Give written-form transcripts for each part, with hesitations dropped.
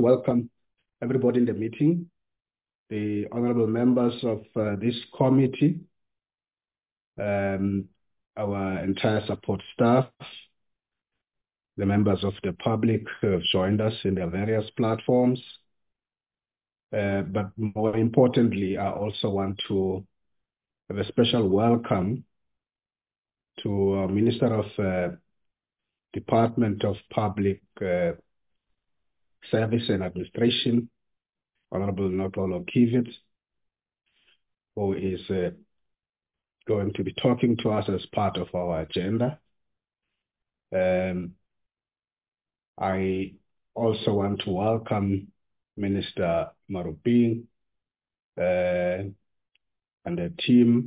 welcome everybody in the meeting, the honorable members of this committee, our entire support staff, the members of the public who have joined us in their various platforms. But more importantly, I also want to have a special welcome to our Minister of Department of Public Service and Administration, Honorable Notolo Kivit, who is going to be talking to us as part of our agenda. I also want to welcome Minister Maruping and the team.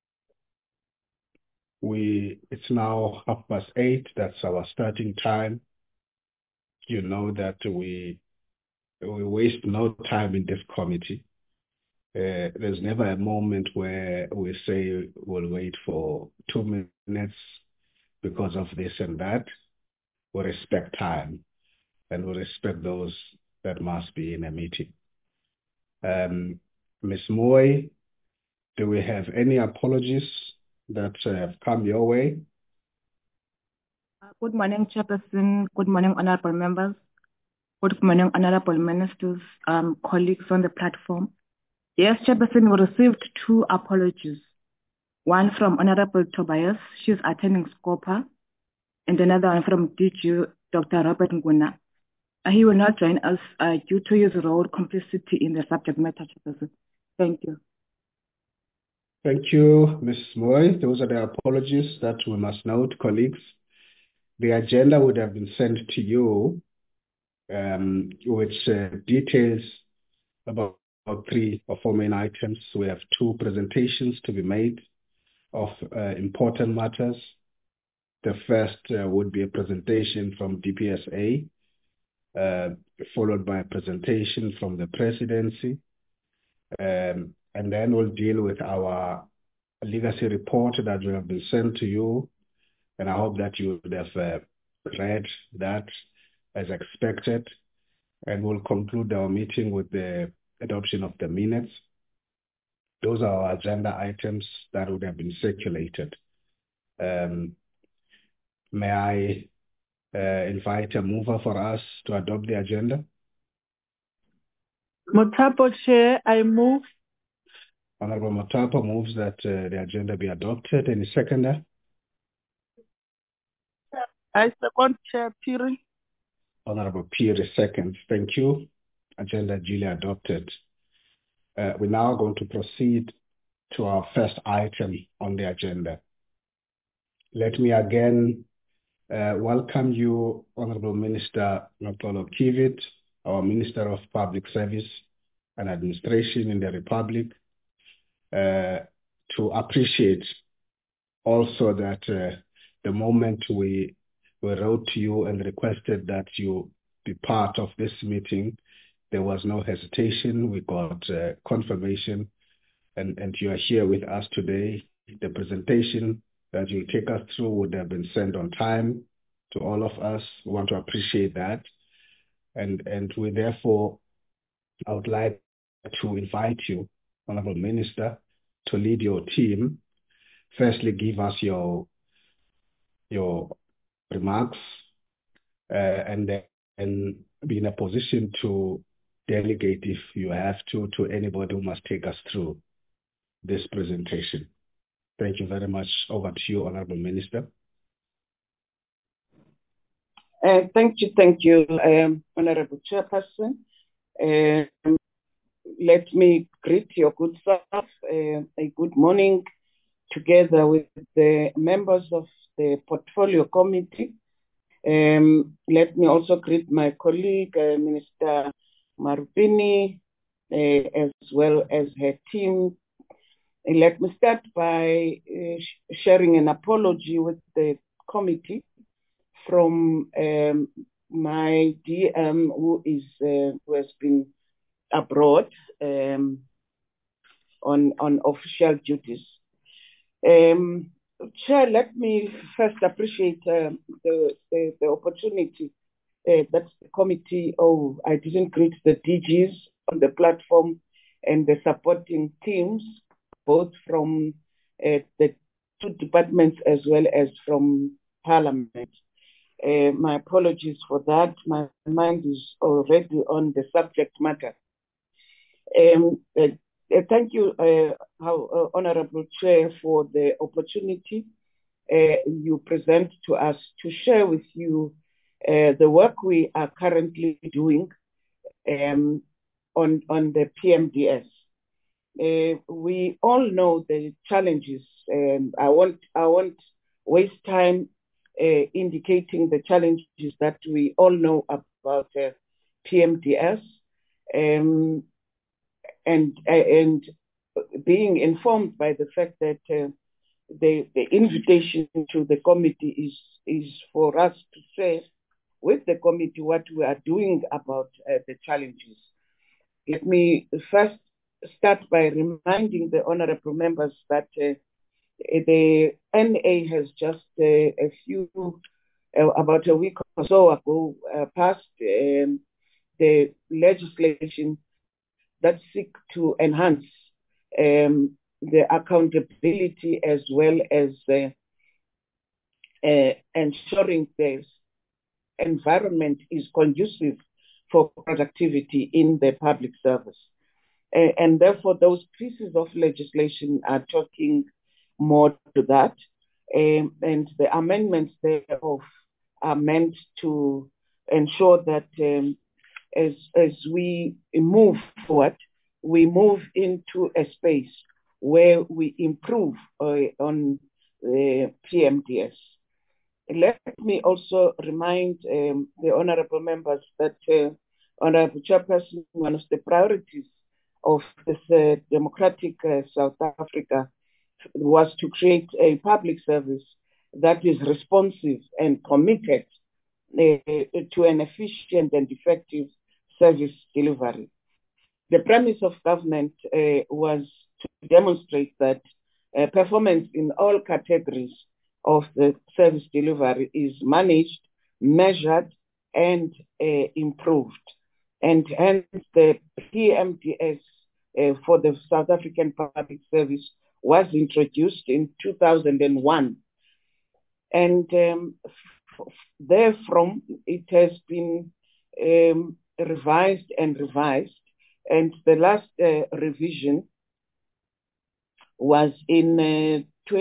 It's now 8:30. That's our starting time. You know that we waste no time in this committee. There's never a moment where we say we'll wait for 2 minutes because of this and that. We respect time and we respect those that must be in a meeting. Ms. Moy, do we have any apologies that have come your way? Good morning, Chairperson. Good morning, honorable members. Good morning, honorable ministers, colleagues on the platform. Yes, Chairperson, we received 2 apologies. One from Honorable Tobias, she's attending SCOPA, and another one from DG, Dr. Robert Nguna. He will not join us due to his role complicity in the subject matter, Chairperson. Thank you. Thank you, Ms. Moy. Those are the apologies that we must note, colleagues. The agenda would have been sent to you, which details about 3 or 4 main items. We have 2 presentations to be made of important matters. The first would be a presentation from DPSA, followed by a presentation from the presidency. And then we'll deal with our legacy report that will have been sent to you. And I hope that you would have read that as expected. And we'll conclude our meeting with the adoption of the minutes. Those are our agenda items that would have been circulated. May I invite a mover for us to adopt the agenda? Mothapo, Chair, I move. Honorable Mothapo moves that the agenda be adopted. Any seconder? I second, Chair Phiri. Honorable Phiri seconds. Thank you. Agenda duly adopted. We're now going to proceed to our first item on the agenda. Let me again welcome you, Honorable Minister Notolo Kivit, our Minister of Public Service and Administration in the Republic, to appreciate also that the moment we wrote to you and requested that you be part of this meeting, there was no hesitation. We got confirmation, and you are here with us today. The presentation that you'll take us through would have been sent on time to all of us. We want to appreciate that. And we therefore, I would like to invite you, Honorable Minister, to lead your team. Firstly, give us your remarks, and then be in a position to delegate, if you have to anybody who must take us through this presentation. Thank you very much. Over to you, Honorable Minister. Thank you, Honorable Chairperson. Let me greet your good self. A good morning together with the members of the Portfolio Committee. Let me also greet my colleague, Minister Marupini, as well as her team. And let me start by sharing an apology with the committee from my DM, who has been abroad on official duties. Chair, let me first appreciate the opportunity that's the committee. Oh, I didn't greet the DGs on the platform and the supporting teams, both from the two departments as well as from Parliament. My apologies for that. My mind is already on the subject matter. Thank you, Honorable Chair, for the opportunity you present to us to share with you the work we are currently doing on the PMDS. We all know the challenges. I won't waste time indicating the challenges that we all know about PMDS, and being informed by the fact that the invitation to the committee is for us to share with the committee what we are doing about the challenges. Let me first start by reminding the honorable members that the NA has just about a week or so ago passed the legislation that seek to enhance the accountability as well as ensuring the environment is conducive for productivity in the public service. And therefore, those pieces of legislation are talking more to that. And the amendments thereof are meant to ensure that as we move forward, we move into a space where we improve on the PMDS. Let me also remind the honorable members that Honorable Chairperson, one of the priorities of this democratic South Africa was to create a public service that is responsive and committed to an efficient and effective service delivery. The premise of government was to demonstrate that performance in all categories of the service delivery is managed, measured, and improved. And hence the PMDS for the South African Public Service was introduced in 2001. And therefrom, it has been revised and revised. And the last revision was in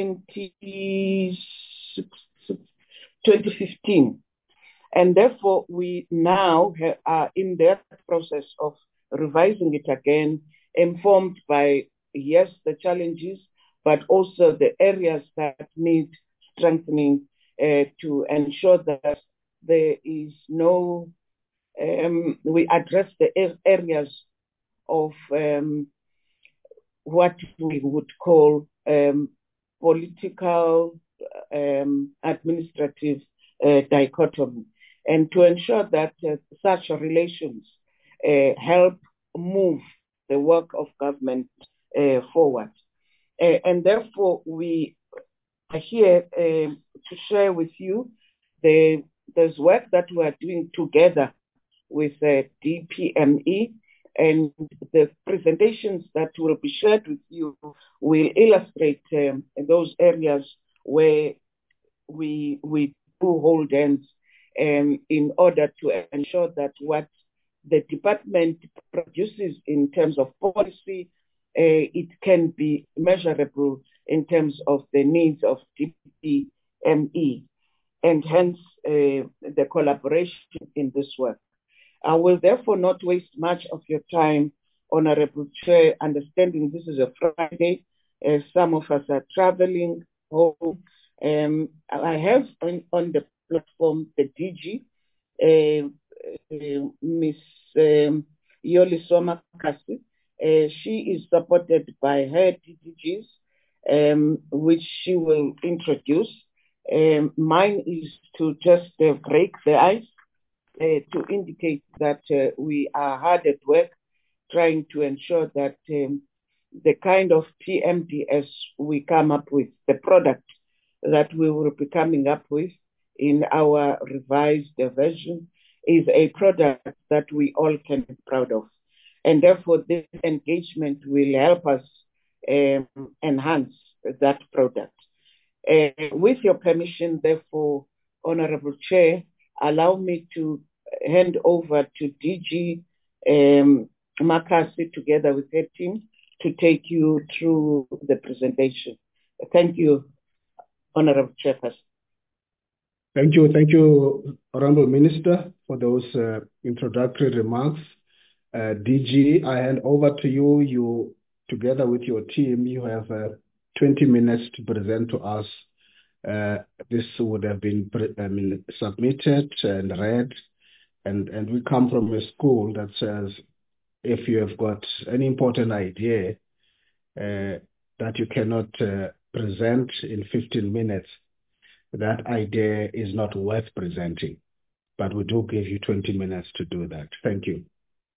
2015. And therefore, we now are in the process of revising it again, informed by, yes, the challenges, but also the areas that need strengthening to ensure that there is no, we address the areas of what we would call political, administrative dichotomy, and to ensure that such relations help move the work of government forward. And therefore, we are here to share with you there's work that we are doing together with DPME, and the presentations that will be shared with you will illustrate those areas where we do hold hands in order to ensure that what the department produces in terms of policy, it can be measurable in terms of the needs of DPME, and hence the collaboration in this work. I will therefore not waste much of your time, Honorable Chair, understanding this is a Friday. Some of us are traveling home. I have on the platform the DG, Ms. Yolisoma Kasi. She is supported by her DGs, which she will introduce. Mine is to just break the ice, to indicate that we are hard at work trying to ensure that the kind of PMDS we come up with, the product that we will be coming up with in our revised version, is a product that we all can be proud of. And therefore, this engagement will help us enhance that product. With your permission, therefore, Honorable Chair, allow me to hand over to DG Makasi together with her team to take you through the presentation. Thank you, Honorable Chairperson. Thank you, Honorable Minister, for those introductory remarks. DG, I hand over to you. You, together with your team, you have 20 minutes to present to us. This would have been submitted and read, and we come from a school that says if you have got any important idea that you cannot present in 15 minutes, that idea is not worth presenting. But we do give you 20 minutes to do that. Thank you.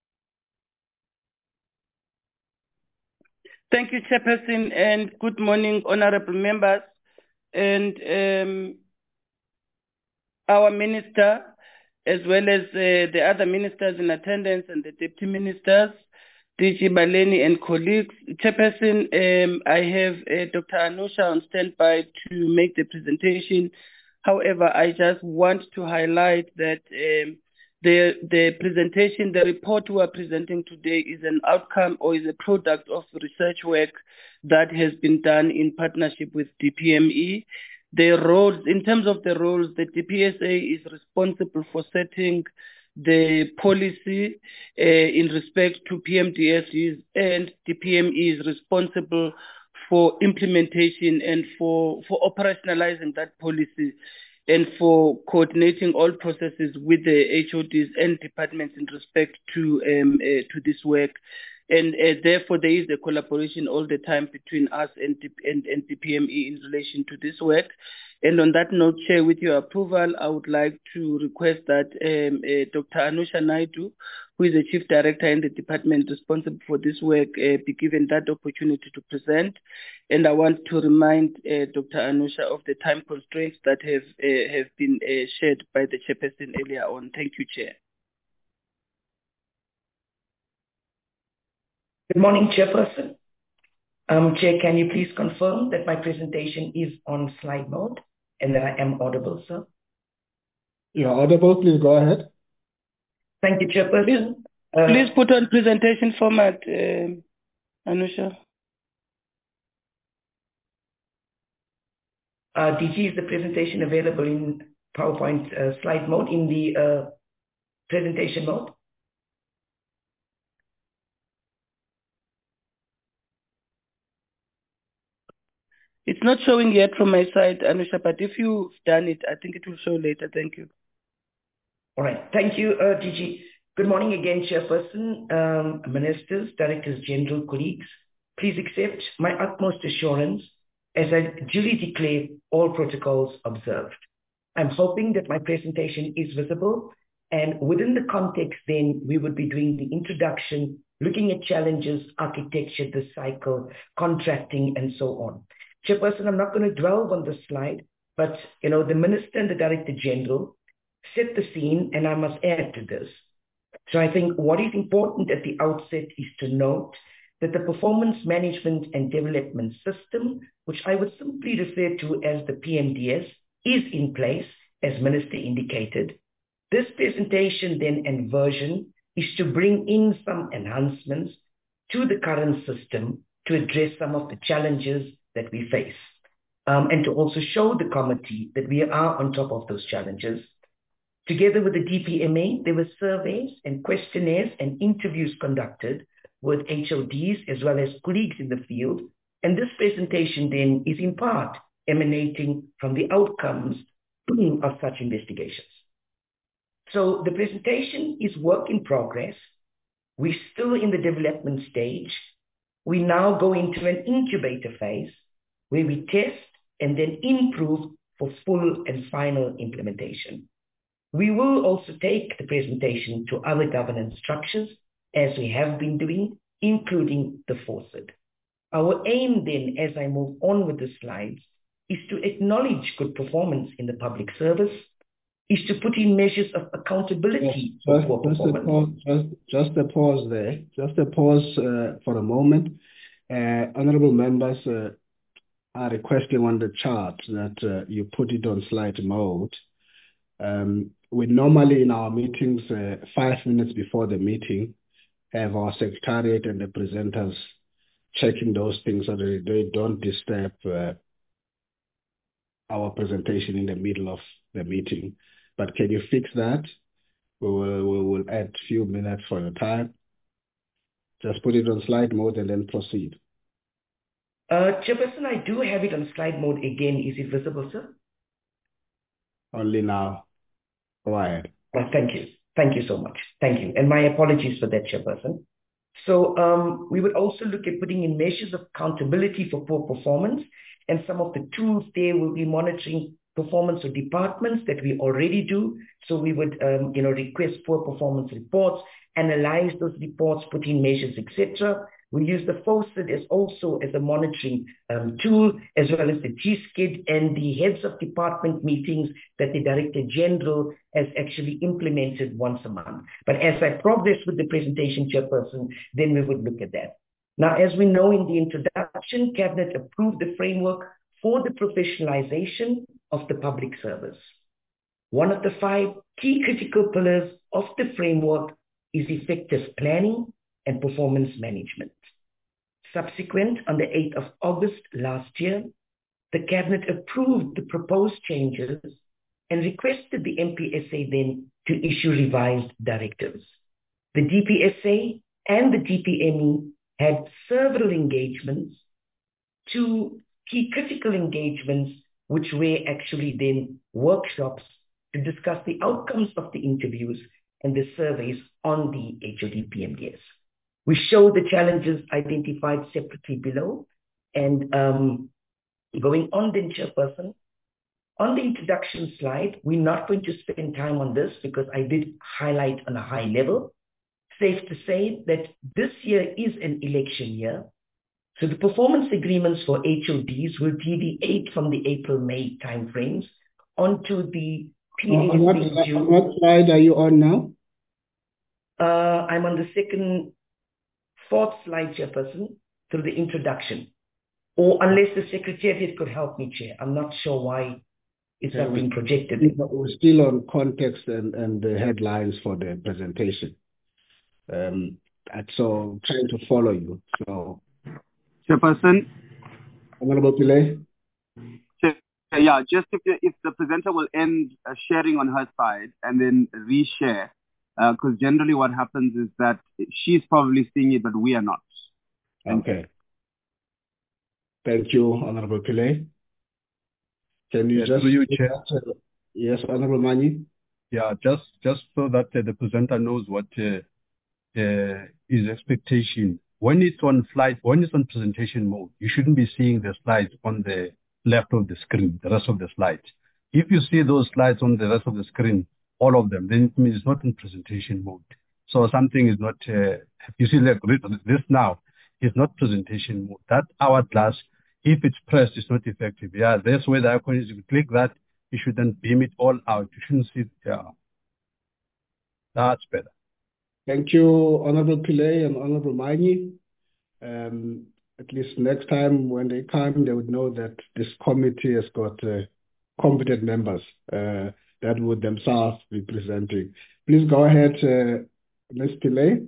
Thank you, Chairperson, and good morning, honorable members, and our minister, as well as the other ministers in attendance and the deputy ministers, DG Baleni and colleagues. Chairperson, I have Dr. Anusha on standby to make the presentation. However, I just want to highlight that the presentation, the report we are presenting today is an outcome or is a product of research work that has been done in partnership with DPME. The roles, in terms of the roles, the DPSA is responsible for setting the policy in respect to PMDSs, and DPME is responsible for implementation and for operationalizing that policy and for coordinating all processes with the HODs and departments in respect to this work. And therefore, there is a collaboration all the time between us and DPME in relation to this work. And on that note, Chair, with your approval, I would like to request that Dr. Anusha Naidu, who is the Chief Director in the department responsible for this work, be given that opportunity to present. And I want to remind Dr. Anusha of the time constraints that have been shared by the Chairperson earlier on. Thank you, Chair. Good morning, Chairperson. Chair, can you please confirm that my presentation is on slide mode and that I am audible, sir? You're audible. Please go ahead. Thank you, Chairperson. Please put on presentation format, Anusha. DG, is the presentation available in PowerPoint slide mode in the presentation mode? It's not showing yet from my side, Anusha, but if you've done it, I think it will show later. Thank you. All right. Thank you, DG. Good morning again, Chairperson, Ministers, Directors General, colleagues. Please accept my utmost assurance as I duly declare all protocols observed. I'm hoping that my presentation is visible, and within the context then we would be doing the introduction, looking at challenges, architecture, the cycle, contracting, and so on. Chairperson, I'm not going to dwell on this slide, but the Minister and the Director General set the scene, and I must add to this. So I think what is important at the outset is to note that the Performance Management and Development System, which I would simply refer to as the PMDS, is in place, as Minister indicated. This presentation then and version is to bring in some enhancements to the current system to address some of the challenges that we face, and to also show the committee that we are on top of those challenges. Together with the DPMA, there were surveys and questionnaires and interviews conducted with HODs as well as colleagues in the field, and this presentation then is in part emanating from the outcomes of such investigations. So the presentation is work in progress. We're still in the development stage. We now go into an incubator phase where we test and then improve for full and final implementation. We will also take the presentation to other governance structures, as we have been doing, including the FORCID. Our aim then, as I move on with the slides, is to acknowledge good performance in the public service, is to put in measures of accountability for poor performance. Just a pause there. Just a pause for a moment. Honorable members are requesting on the chart that you put it on slide mode. We normally in our meetings, 5 minutes before the meeting, have our secretariat and the presenters checking those things so that they don't disturb our presentation in the middle of the meeting. But can you fix that? We will add a few minutes for your time. Just put it on slide mode and then proceed. Chairperson, I do have it on slide mode again. Is it visible, sir? Only now. Go ahead. Thank you. Thank you so much. Thank you. And my apologies for that, Chairperson. So we would also look at putting in measures of accountability for poor performance, and some of the tools there will be monitoring performance of departments that we already do. So we would request poor performance reports, analyze those reports, put in measures, etc. We use the FOSID as also as a monitoring tool, as well as the GSKID and the heads of department meetings that the Director General has actually implemented once a month. But as I progress with the presentation, Chairperson, then we would look at that. Now, as we know in the introduction, Cabinet approved the framework for the professionalization of the public service. One of the 5 key critical pillars of the framework is effective planning and performance management. Subsequent, on the 8th of August last year, the Cabinet approved the proposed changes and requested the MPSA then to issue revised directives. The DPSA and the DPME had several engagements, 2 key critical engagements, which were actually then workshops to discuss the outcomes of the interviews and the surveys on the HOD PMDS. We show the challenges identified separately below. And going on then, Chairperson, on the introduction slide, we're not going to spend time on this because I did highlight on a high level. Safe to say that this year is an election year. So the performance agreements for HODs will deviate from the April-May timeframes onto the PASB. On what slide are you on now? I'm on the 4th slide, Chairperson, through the introduction. Or unless the Secretariat could help me, Chair. I'm not sure why it's not being projected. We're still on context and the headlines for the presentation. So trying to follow you. So, Chairperson. Honorable Pillay. Yeah, just if the presenter will end sharing on her side and then reshare, because generally what happens is that she's probably seeing it, but we are not. Okay. Thank you, Honorable Pillay. Can you just... you, Chair. Yes, Honorable Mani. Yeah, just so that the presenter knows what is expectation. When it's on presentation mode, you shouldn't be seeing the slides on the left of the screen, the rest of the slides. If you see those slides on the rest of the screen, all of them, then it means it's not in presentation mode. So something is not, you see like this now, is not presentation mode. That hourglass, if it's pressed, it's not effective. Yeah, that's where the icon is. If you click that, you should then beam it all out. You shouldn't see, yeah. That's better. Thank you, Honorable Pillay and Honorable Mani. At least next time when they come, they would know that this committee has got competent members that would themselves be presenting. Please go ahead, Ms. Pillay.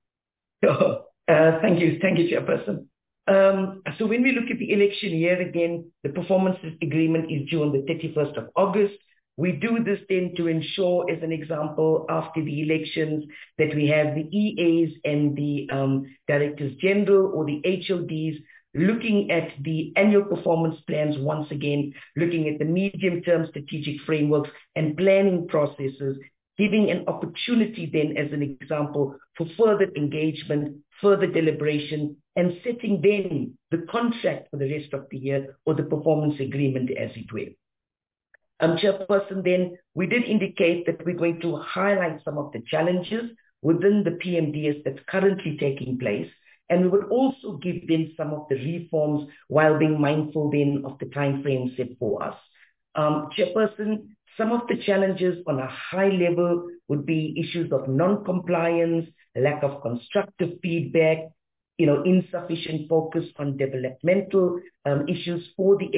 Thank you, Chairperson. So when we look at the election year again, the performance agreement is due on the 31st of August. We do this then to ensure, as an example, after the elections, that we have the EAs and the Directors General or the HODs looking at the annual performance plans once again, looking at the medium-term strategic frameworks and planning processes, giving an opportunity then, as an example, for further engagement, further deliberation, and setting then the contract for the rest of the year or the performance agreement, as it were. Chairperson, then we did indicate that we're going to highlight some of the challenges within the PMDS that's currently taking place, and we would also give them some of the reforms while being mindful then of the time frame set for us. Chairperson, Some of the challenges on a high level would be issues of non-compliance, lack of constructive feedback, insufficient focus on developmental issues for the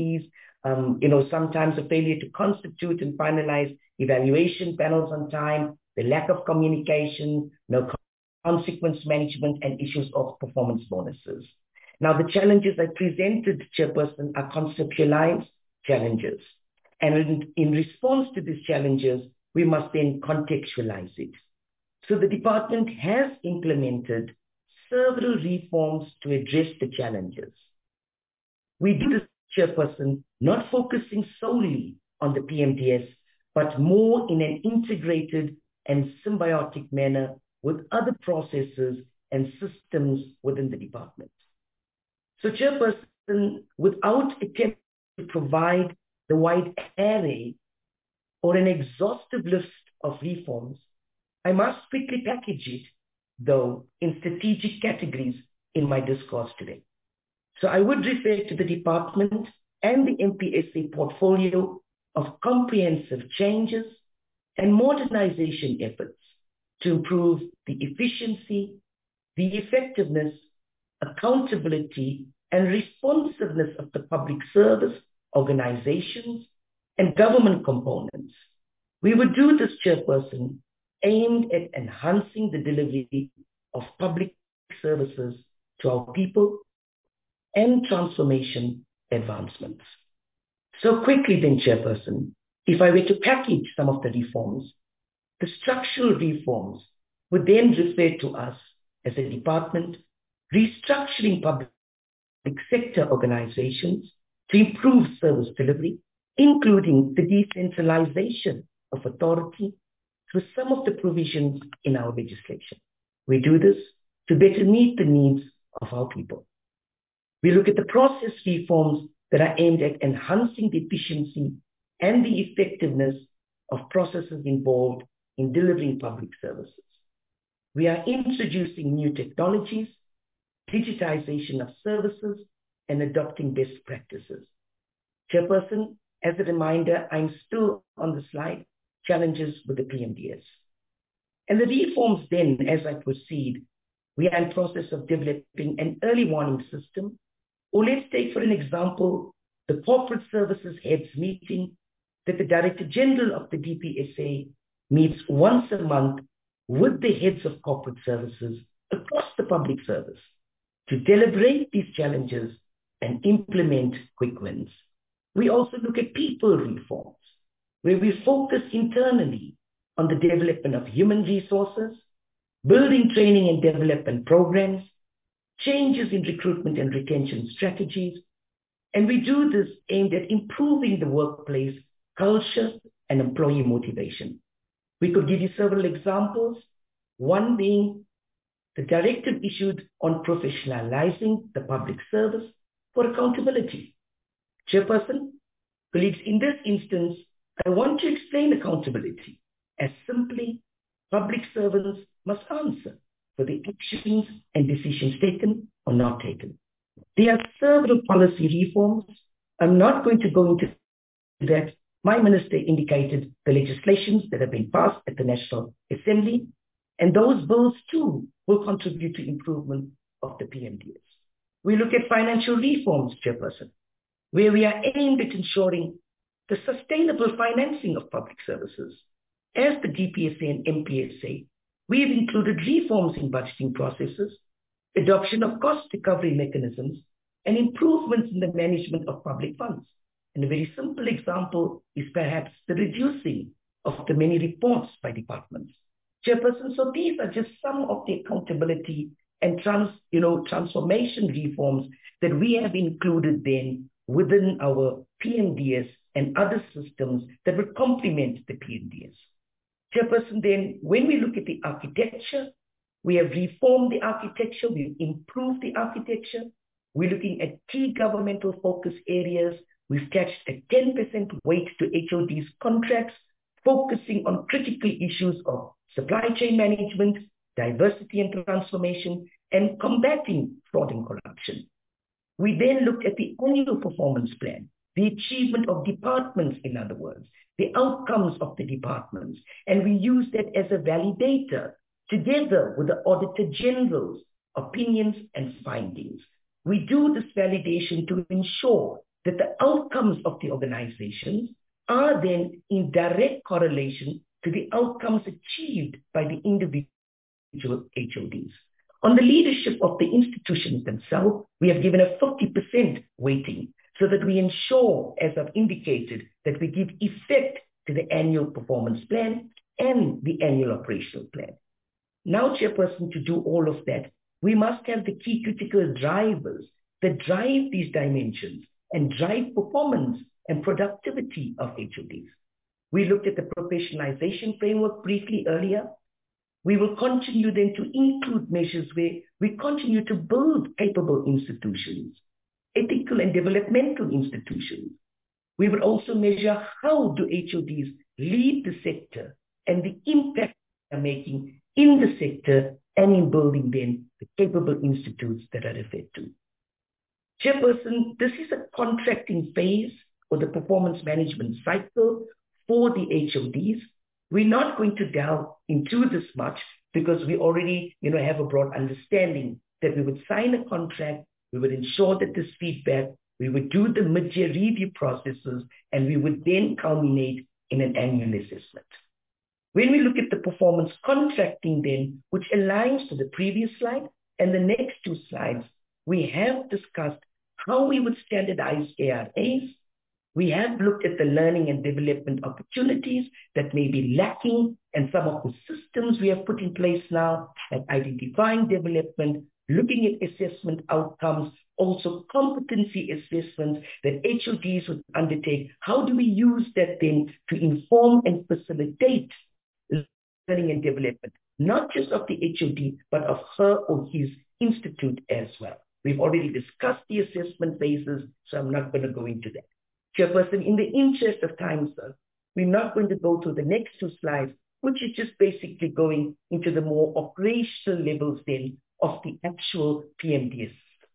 HODs, sometimes a failure to constitute and finalize evaluation panels on time, the lack of communication, no consequence management, and issues of performance bonuses. Now, the challenges I presented, Chairperson, are conceptualized challenges. And in response to these challenges, we must then contextualize it. So the department has implemented several reforms to address the challenges. We do this, Chairperson, not focusing solely on the PMDS, but more in an integrated and symbiotic manner with other processes and systems within the department. So, Chairperson, without attempting to provide the wide array or an exhaustive list of reforms, I must quickly package it, though, in strategic categories in my discourse today. So I would refer to the department and the MPSA portfolio of comprehensive changes and modernization efforts to improve the efficiency, the effectiveness, accountability, and responsiveness of the public service organizations and government components. We would do this, Chairperson, aimed at enhancing the delivery of public services to our people and transformation advancements. So quickly then, Chairperson, if I were to package some of the reforms, the structural reforms would then refer to us as a department restructuring public sector organizations to improve service delivery, including the decentralization of authority through some of the provisions in our legislation. We do this to better meet the needs of our people. We look at the process reforms that are aimed at enhancing the efficiency and the effectiveness of processes involved in delivering public services. We are introducing new technologies, digitization of services, and adopting best practices. Chairperson, as a reminder, I'm still on the slide, challenges with the PMDS. And the reforms then, as I proceed, we are in process of developing an early warning system. Or let's take, for an example, the Corporate Services Heads meeting that the Director General of the DPSA meets once a month with the heads of corporate services across the public service to deliberate these challenges and implement quick wins. We also look at people reforms, where we focus internally on the development of human resources, building training and development programs, changes in recruitment and retention strategies, and we do this aimed at improving the workplace culture and employee motivation. We could give you several examples, one being the directive issued on professionalizing the public service for accountability. Chairperson, colleagues, in this instance, I want to explain accountability as simply public servants must answer for the actions and decisions taken or not taken. There are several policy reforms. I'm not going to go into that. My minister indicated the legislations that have been passed at the National Assembly, and those bills too will contribute to improvement of the PMDS. We look at financial reforms, Chairperson, where we are aimed at ensuring the sustainable financing of public services. As the DPSA and MPSA, we have included reforms in budgeting processes, adoption of cost recovery mechanisms, and improvements in the management of public funds. And a very simple example is perhaps the reducing of the many reports by departments. Chairperson, so these are just some of the accountability and transformation reforms that we have included then within our PMDS and other systems that will complement the PMDS. Chairperson, then when we look at the architecture, we have reformed the architecture, we've improved the architecture, we're looking at key governmental focus areas, we've attached a 10% weight to HOD's contracts, focusing on critical issues of supply chain management, diversity and transformation, and combating fraud and corruption. We then looked at the annual performance plan, the achievement of departments, in other words, the outcomes of the departments. And we use that as a validator together with the Auditor General's opinions and findings. We do this validation to ensure that the outcomes of the organizations are then in direct correlation to the outcomes achieved by the individual HODs. On the leadership of the institutions themselves, we have given a 50% weighting so that we ensure, as I've indicated, that we give effect to the annual performance plan and the annual operational plan. Now, Chairperson, to do all of that, we must have the key critical drivers that drive these dimensions and drive performance and productivity of HODs. We looked at the professionalization framework briefly earlier. We will continue then to include measures where we continue to build capable institutions, ethical and developmental institutions. We will also measure how do HODs lead the sector and the impact they are making in the sector and in building then the capable institutes that are referred to. Chairperson, this is a contracting phase or the performance management cycle for the HODs. We're not going to delve into this much because we already have a broad understanding that we would sign a contract, we would ensure that this feedback, we would do the mid-year review processes, and we would then culminate in an annual assessment. When we look at the performance contracting then, which aligns to the previous slide and the next two slides, we have discussed how we would standardize ARAs. We have looked at the learning and development opportunities that may be lacking and some of the systems we have put in place now, like identifying development, looking at assessment outcomes, also competency assessments that HODs would undertake. How do we use that then to inform and facilitate learning and development, not just of the HOD, but of her or his institute as well? We've already discussed the assessment phases, so I'm not going to go into that. Chairperson, in the interest of time, sir, we're not going to go to the next two slides, which is just basically going into the more operational levels then of the actual PMDS.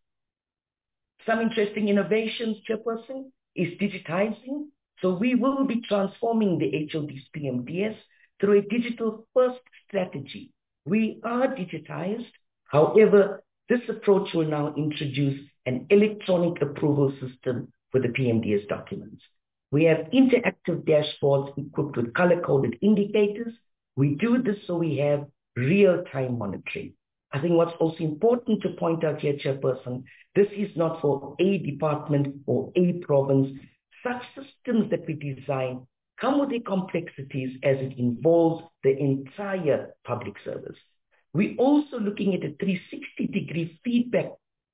Some interesting innovations, Chairperson, is digitizing. So we will be transforming the HOD's PMDS through a digital-first strategy. We are digitized. However, this approach will now introduce an electronic approval system for the PMDS documents. We have interactive dashboards equipped with color-coded indicators. We do this so we have real-time monitoring. I think what's also important to point out here, Chairperson, this is not for a department or a province. Such systems that we design come with their complexities as it involves the entire public service. We're also looking at a 360-degree feedback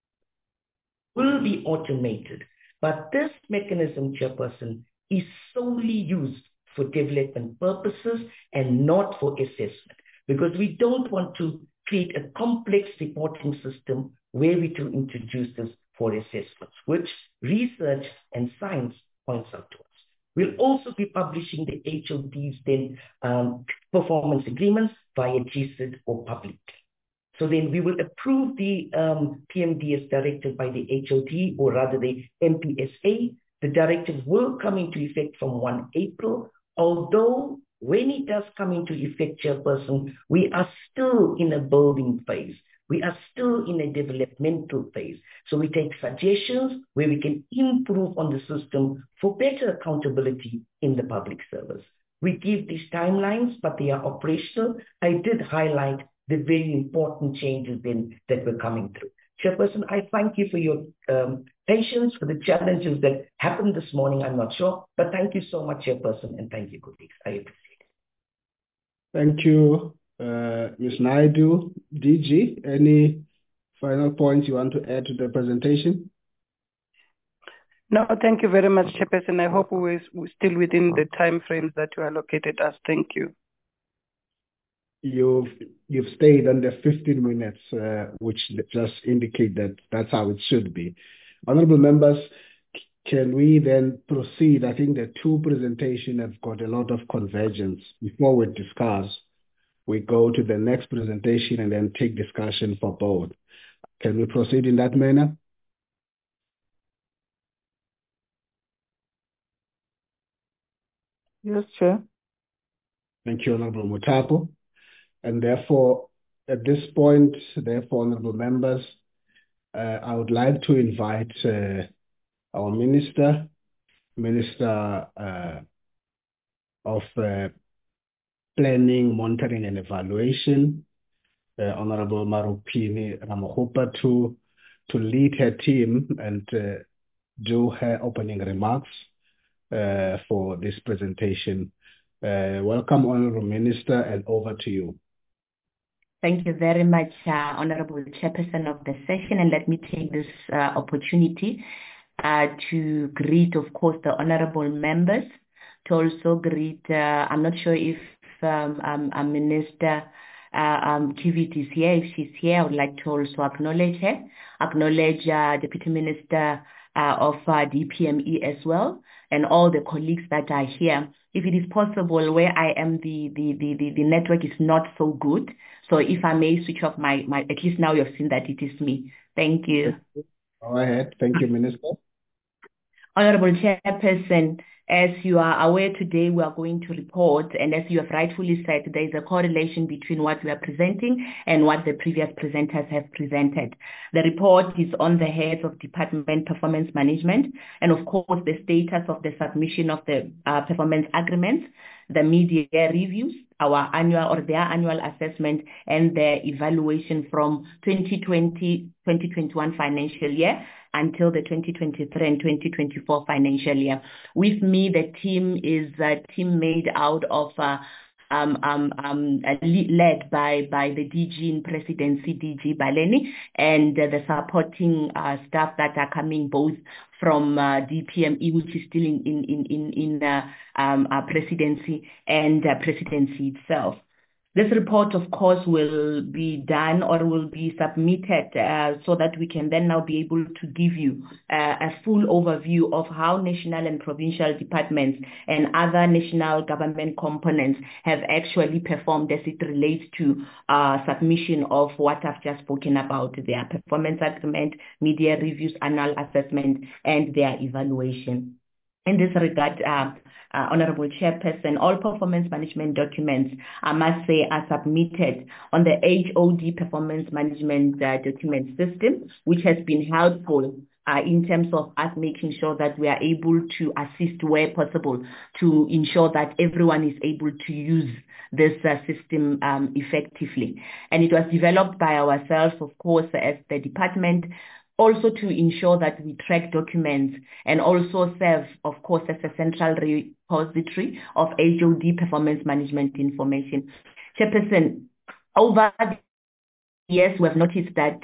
will be automated. But this mechanism, Chairperson, is solely used for development purposes and not for assessment, because we don't want to create a complex reporting system where we to introduce this for assessments, which research and science points out to us. We'll also be publishing the HOD's then performance agreements via GSID or public. So then we will approve the PMDS directive by the HOD, or rather the MPSA. The directive will come into effect from 1 April, although when it does come into effect, Chairperson, we are still in a building phase. We are still in a developmental phase. So we take suggestions where we can improve on the system for better accountability in the public service. We give these timelines, but they are operational. I did highlight the very important changes then that were coming through. Chairperson, I thank you for your patience, for the challenges that happened this morning. I'm not sure, but thank you so much, Chairperson, and thank you, colleagues. I appreciate it. Thank you, Ms. Naidu. DG, any final points you want to add to the presentation? No, thank you very much, Chairperson. I hope we're still within the time frames that you allocated us. Thank you. You've stayed under 15 minutes, which just indicate that that's how it should be. Honorable members, can we then proceed? I think the two presentations have got a lot of convergence. Before we discuss, we go to the next presentation and then take discussion for both. Can we proceed in that manner? Yes, Chair. Thank you, Honorable Mutapo. And therefore, at this point, therefore, honorable members, I would like to invite our Minister of Planning, Monitoring and Evaluation, Honorable Marupini Ramakgopa, to lead her team and do her opening remarks for this presentation. Welcome, Honorable Minister, and over to you. Thank you very much, Honorable Chairperson of the session, and let me take this opportunity to greet, of course, the honorable members, to also greet, I'm not sure if Minister Kivit is here. If she's here, I would like to also acknowledge her, acknowledge Deputy Minister of DPME as well, and all the colleagues that are here. If it is possible, where I am, the network is not so good. So if I may switch off my, at least now you've seen that it is me. Thank you. Go ahead. Thank you, Minister. Honorable Chairperson, as you are aware today, we are going to report, and as you have rightfully said, there is a correlation between what we are presenting and what the previous presenters have presented. The report is on the heads of Department Performance Management, and of course, the status of the submission of the performance agreements, the media reviews, our annual or their annual assessment, and their evaluation from 2020-2021 financial year until the 2023 and 2024 financial year. With me, the team is a team made out of led by the DG in Presidency, DG Baleni, and the supporting staff that are coming both from DPME, which is still in Presidency, and Presidency itself. This report, of course, will be done or will be submitted so that we can then now be able to give you a full overview of how national and provincial departments and other national government components have actually performed as it relates to submission of what I've just spoken about, their performance agreement, media reviews, annual assessment, and their evaluation. In this regard, Honorable Chairperson, all performance management documents, I must say, are submitted on the HOD performance management document system, which has been helpful in terms of us making sure that we are able to assist where possible to ensure that everyone is able to use this system effectively. And it was developed by ourselves, of course, as the department, also to ensure that we track documents and also serve, of course, as a central repository of HOD performance management information. Chairperson, over the years, we have noticed that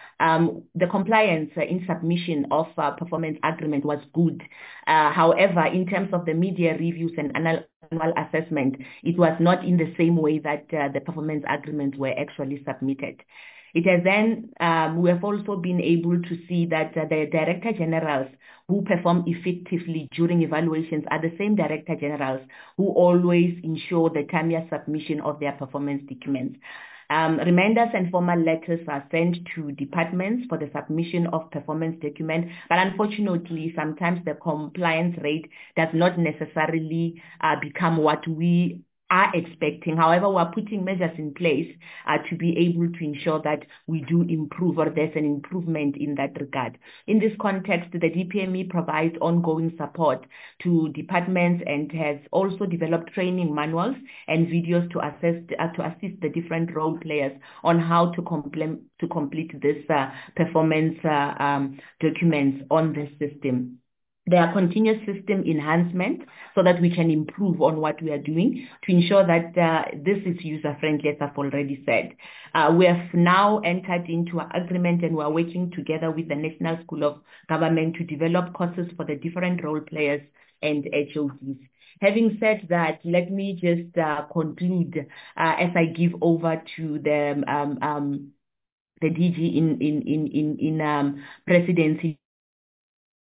the compliance in submission of performance agreement was good. However, in terms of the media reviews and annual assessment, it was not in the same way that the performance agreements were actually submitted. It has then, we have also been able to see that the Director Generals who perform effectively during evaluations are the same Director Generals who always ensure the timely submission of their performance documents. Reminders and formal letters are sent to departments for the submission of performance documents, but unfortunately, sometimes the compliance rate does not necessarily become what we are expecting. However, we're putting measures in place to be able to ensure that we do improve, or there's an improvement in that regard. In this context, the DPME provides ongoing support to departments and has also developed training manuals and videos to assist the different role players on how to complete this performance documents on the system. There are continuous system enhancement so that we can improve on what we are doing to ensure that this is user-friendly, as I've already said. We have now entered into an agreement and we are working together with the National School of Government to develop courses for the different role players and HODs. Having said that, let me just conclude as I give over to the DG in Presidency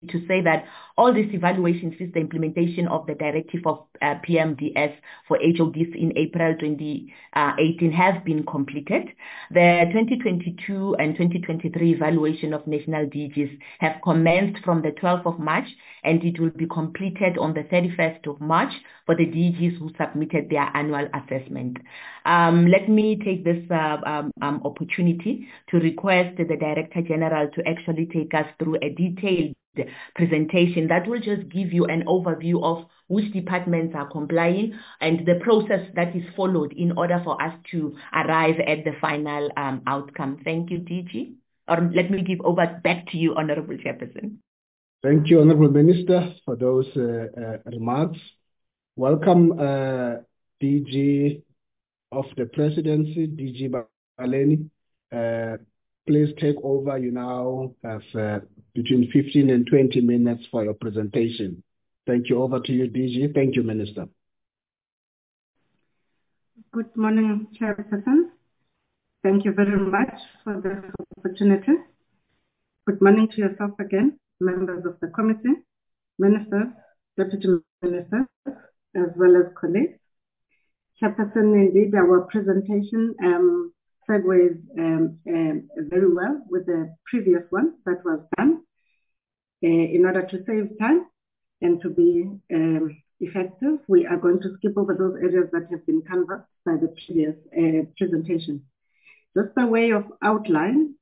to say that all these evaluations since the implementation of the directive of PMDS for HODs in April 2018 have been completed. The 2022 and 2023 evaluation of national DGs have commenced from the 12th of March, and it will be completed on the 31st of March for the DGs who submitted their annual assessment. Let me take this opportunity to request the Director General to actually take us through a detailed presentation that will just give you an overview of which departments are complying and the process that is followed in order for us to arrive at the final outcome. Thank you, DG. Or let me give over back to you, Honorable Chairperson. Thank you, Honorable Minister, for those remarks. Welcome, DG of the Presidency, DG Baleni. Please take over. You now have between 15 and 20 minutes for your presentation. Thank you. Over to you, DG. Thank you, Minister. Good morning, Chairperson. Thank you very much for this opportunity. Good morning to yourself again, members of the committee, ministers, deputy ministers, as well as colleagues. Chairperson, indeed, our presentation segues very well with the previous one that was done. In order to save time and to be effective, we are going to skip over those areas that have been covered by the previous presentation. Just by way of outline,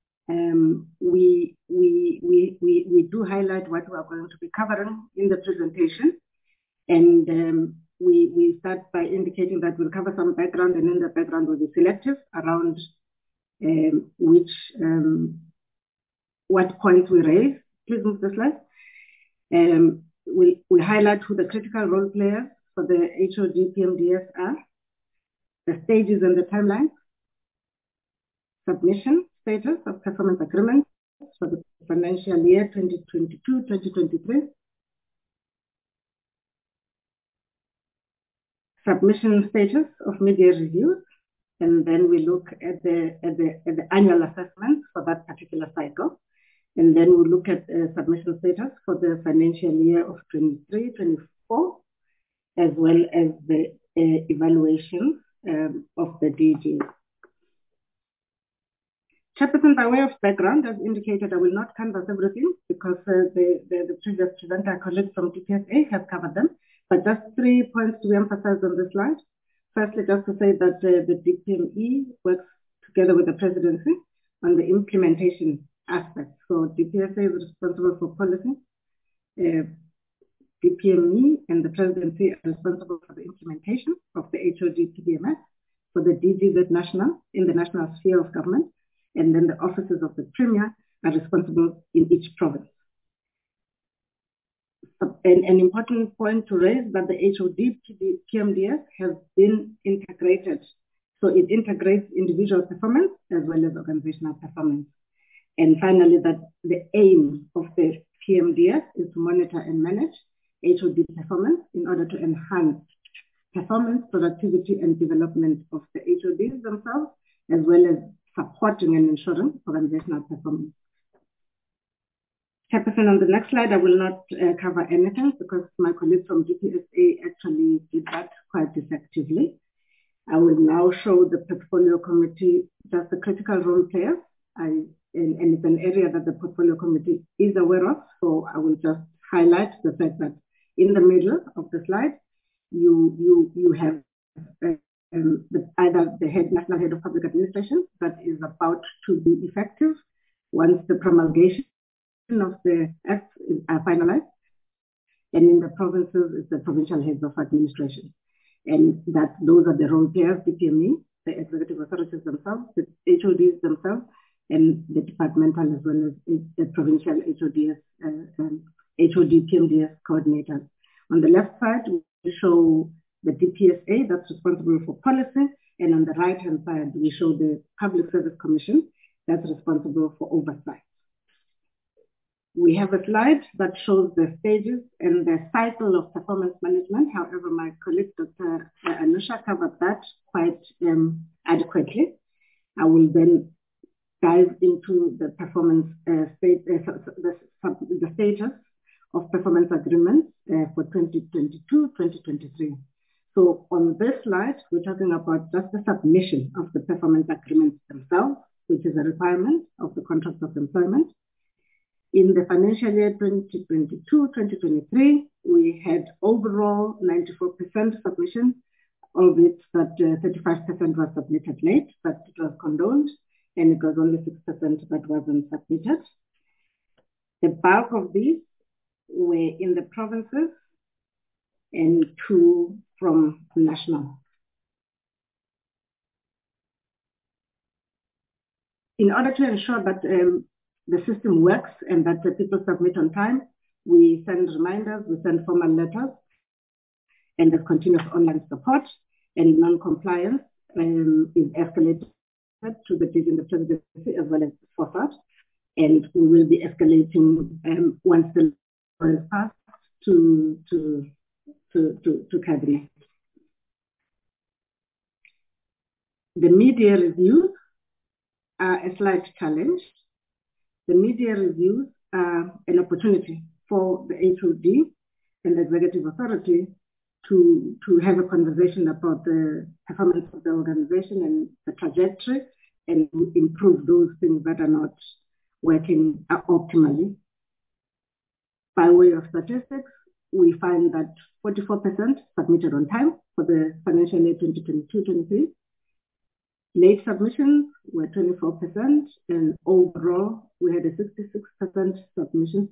we do highlight what we are going to be covering in the presentation, and we start by indicating that we'll cover some background, and in the background we'll be selective around what points we raise. Please move the slide. We highlight who the critical role players for the HOD PMDS are, the stages and the timelines, submission status of performance agreements for the financial year 2022-2023, submission status of media reviews, and then we look at the annual assessments for that particular cycle. And then we'll look at submission status for the financial year of 23-24, as well as the evaluations of the DGs. Chairperson, by way of background, as indicated, I will not canvass everything because the previous presenter, colleagues from DPSA, have covered them. But just 3 points to be emphasized on this slide. Firstly, just to say that the DPME works together with the presidency on the implementation aspects. So DPSA is responsible for policy. DPME and the presidency are responsible for the implementation of the HOD PDMS for the DGs at national, in the national sphere of government, and then the offices of the Premier are responsible in each province. An important point to raise that the HOD PMDS has been integrated. So it integrates individual performance as well as organizational performance. And finally, that the aim of the PMDS is to monitor and manage HOD performance in order to enhance performance, productivity, and development of the HODs themselves, as well as supporting and ensuring organizational performance. Chairperson, on the next slide, I will not cover anything because my colleagues from DPSA actually did that quite effectively. I will now show the portfolio committee just the critical role players. And it's an area that the portfolio committee is aware of, so I will just highlight the fact that in the middle of the slide, you have either the national head of public administration that is about to be effective once the promulgation of the acts are finalized, and in the provinces is the provincial heads of administration, and that those are the role players, DPME, the executive authorities themselves, the HODs themselves, and the departmental as well as the provincial HOD PMDS coordinators. On the left side, we show the DPSA that's responsible for policy, and on the right-hand side, we show the Public Service Commission that's responsible for oversight. We have a slide that shows the stages and the cycle of performance management. However, my colleague, Dr. Anusha, covered that quite adequately. I will then dive into the performance the status of performance agreements for 2022-2023. So on this slide, we're talking about just the submission of the performance agreements themselves, which is a requirement of the contract of employment. In the financial year 2022-2023, we had overall 94% submission, albeit that 35% was submitted late, but it was condoned, and it was only 6% that wasn't submitted. The bulk of these were in the provinces and 2 from national. In order to ensure that the system works and that the people submit on time, we send reminders, we send formal letters, and there's continuous online support, and non-compliance is escalated to the DG in the presidency as well as FOSAT, and we will be escalating once the law is passed to cabinet. The media reviews are a slight challenge. The media reviews are an opportunity for the HOD and the executive authority to have a conversation about the performance of the organization and the trajectory, and improve those things that are not working optimally. By way of statistics, we find that 44% submitted on time for the financial year 2022-23. Late submissions were 24%, and overall we had a 68% submission,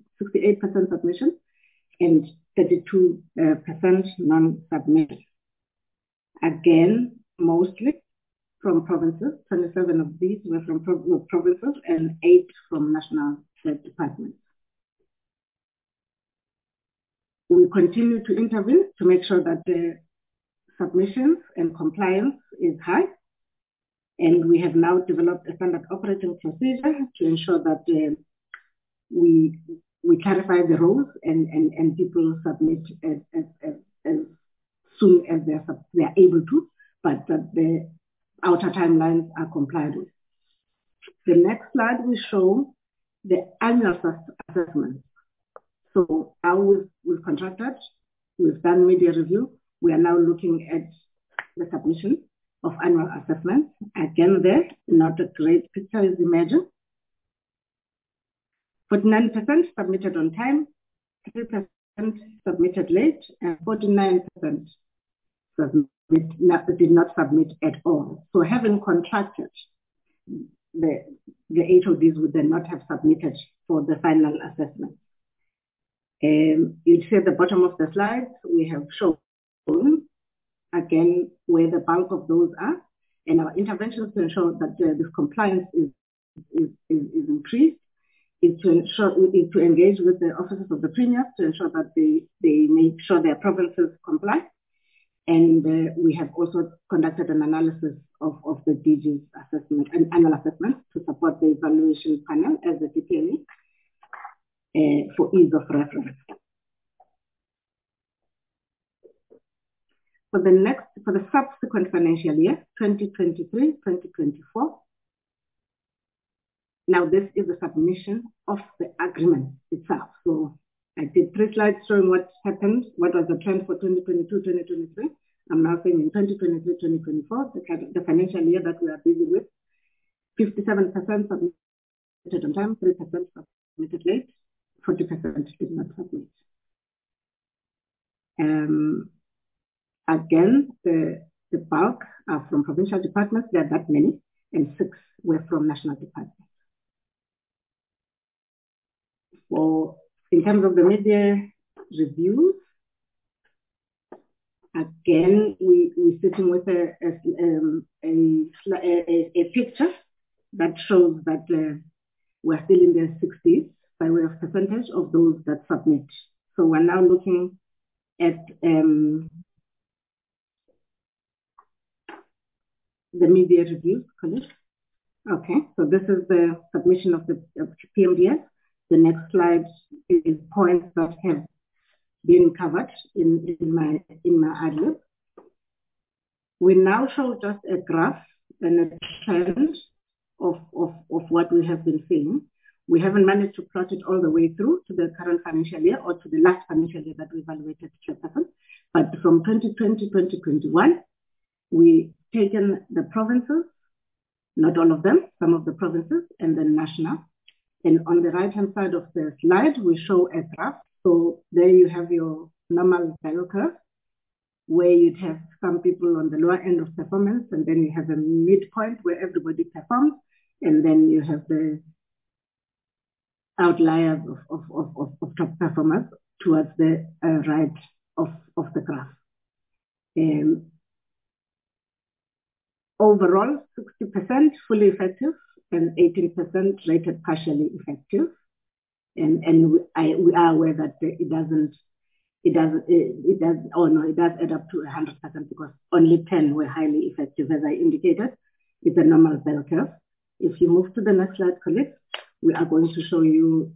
and 32% non-submission. Again, mostly from provinces. 27 of these were from provinces and 8 from national departments. We continue to intervene to make sure that the submissions and compliance is high. And we have now developed a standard operating procedure to ensure that we clarify the roles and people submit as soon as they are able to, but that the outer timelines are complied with. The next slide will show the annual assessment. So how we've contracted, we've done media review. We are now looking at the submission of annual assessments. Again, there, not a great picture is emerging. 49% submitted on time, 3% submitted late, and 49% did not submit at all. So having contracted, the HODs would then not have submitted for the final assessment. You'd see at the bottom of the slide, we have shown again where the bulk of those are, and our interventions to ensure that this compliance is increased, is to engage with the officers of the premiers to ensure that they make sure their provinces comply. And we have also conducted an analysis of the DG's assessment and annual assessment to support the evaluation panel as the DPME for ease of reference. For the subsequent financial year, 2023-2024, now this is the submission of the agreement itself. So I did 3 slides showing what happened, what was the trend for 2022-2023. I'm now saying in 2023-2024, the financial year that we are busy with, 57% submitted on time, 3% submitted late, 40% did not submit. Again, the bulk are from provincial departments, there are that many, and 6 were from national departments. In terms of the media reviews, again, we're sitting with a picture that shows that we're still in the 60s by way of percentage of those that submit. So we're now looking at the media reviews, colleagues. Okay, so this is the submission of the PMDS. The next slide is points that have been covered in my ad-lib. We now show just a graph and a trend of what we have been seeing. We haven't managed to plot it all the way through to the current financial year or to the last financial year that we evaluated, Chairperson. But from 2020, 2021, we've taken the provinces, not all of them, some of the provinces, and then national. And on the right-hand side of the slide, we show a graph. So there you have your normal bell curve, where you'd have some people on the lower end of performance, and then you have a midpoint where everybody performs, and then you have the outliers of top performers towards the right of the graph. Overall, 60% fully effective and 18% rated partially effective. And we are aware that it does add up to 100% because only 10 were highly effective, as I indicated. It's a normal bell curve. If you move to the next slide, colleagues, we are going to show you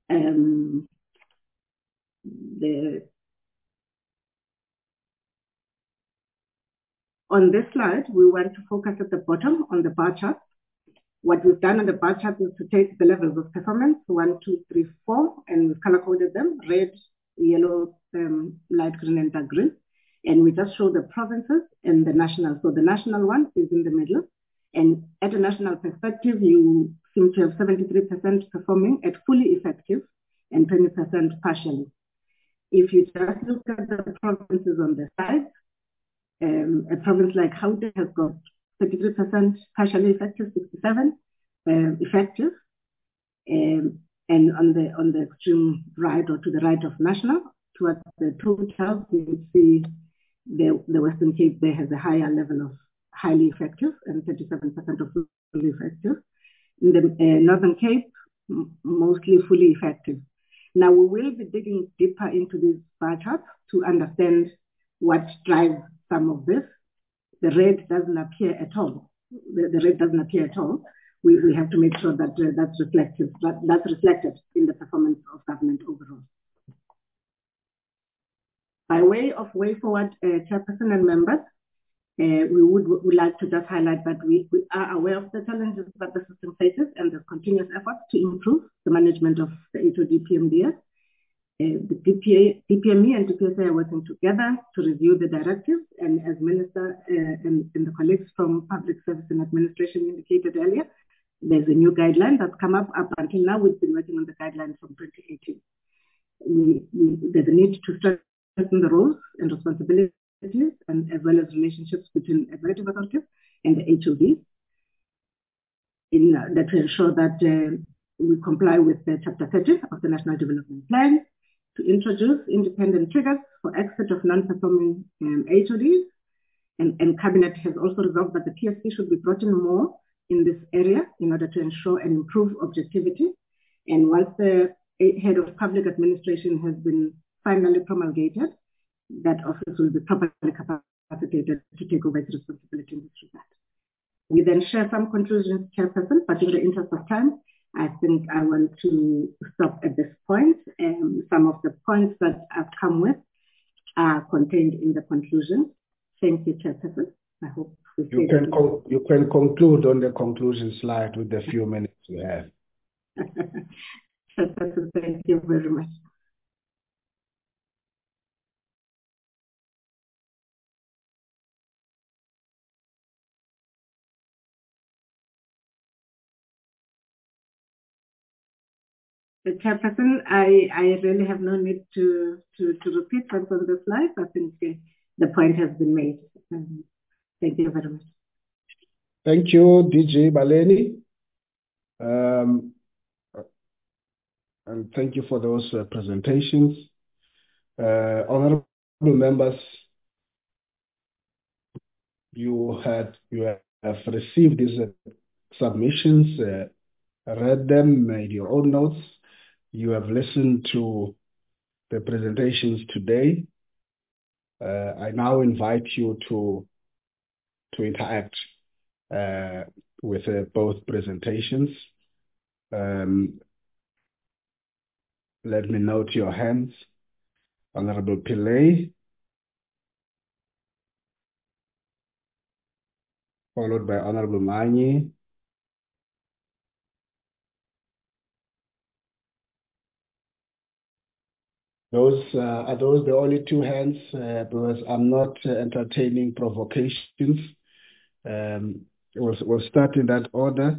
on this slide, we want to focus at the bottom on the bar chart. What we've done on the bar chart is to take the levels of performance, 1, 2, 3, 4, and we've color-coded them, red, yellow, light green, and dark green. And we just show the provinces and the national. So the national one is in the middle. And at a national perspective, you seem to have 73% performing at fully effective and 20% partially. If you just look at the provinces on the side, a province like Gauteng has got 33% partially effective, 67 effective. And on the extreme right or to the right of national, towards the total, you see the Western Cape there has a higher level of highly effective and 37% of fully effective. In the Northern Cape, mostly fully effective. Now we will be digging deeper into these bar charts to understand what drives some of this. The red doesn't appear at all. The red doesn't appear at all. We have to make sure that that's reflected in the performance of government overall. By way of way forward, Chairperson and members, we would like to just highlight that we are aware of the challenges that the system faces and the continuous efforts to improve the management of the HOD PMDS. The DPME and DPSA are working together to review the directives, and as Minister and the colleagues from Public Service and Administration indicated earlier, there's a new guideline that's come up until now. We've been working on the guideline from 2018. There's a need to strengthen the roles and responsibilities and as well as relationships between executive authorities and the HODs to ensure that we comply with the Chapter 30 of the National Development Plan, to introduce independent triggers for exit of non-performing HODs. And Cabinet has also resolved that the PSC should be brought in more in this area in order to ensure and improve objectivity. And once the head of public administration has been finally promulgated, that office will be properly capacitated to take over its responsibility in this regard. We then share some conclusions, Chairperson, but in the interest of time, I think I want to stop at this point. Some of the points that I've come with are contained in the conclusion. Thank you, Chairperson. I hope you can conclude on the conclusion slide with the few minutes we have. Chairperson, thank you very much. Chairperson, I really have no need to repeat what's on the slides. I think the point has been made. Thank you very much. Thank you, DG Baleni. And thank you for those presentations. Honorable members, you have received these submissions, read them, made your own notes. You have listened to the presentations today. I now invite you to interact with both presentations. Let me note your hands. Honorable Pillay, followed by Honorable Manyi, Are those the only two hands? Because I'm not entertaining provocations. We'll start in that order.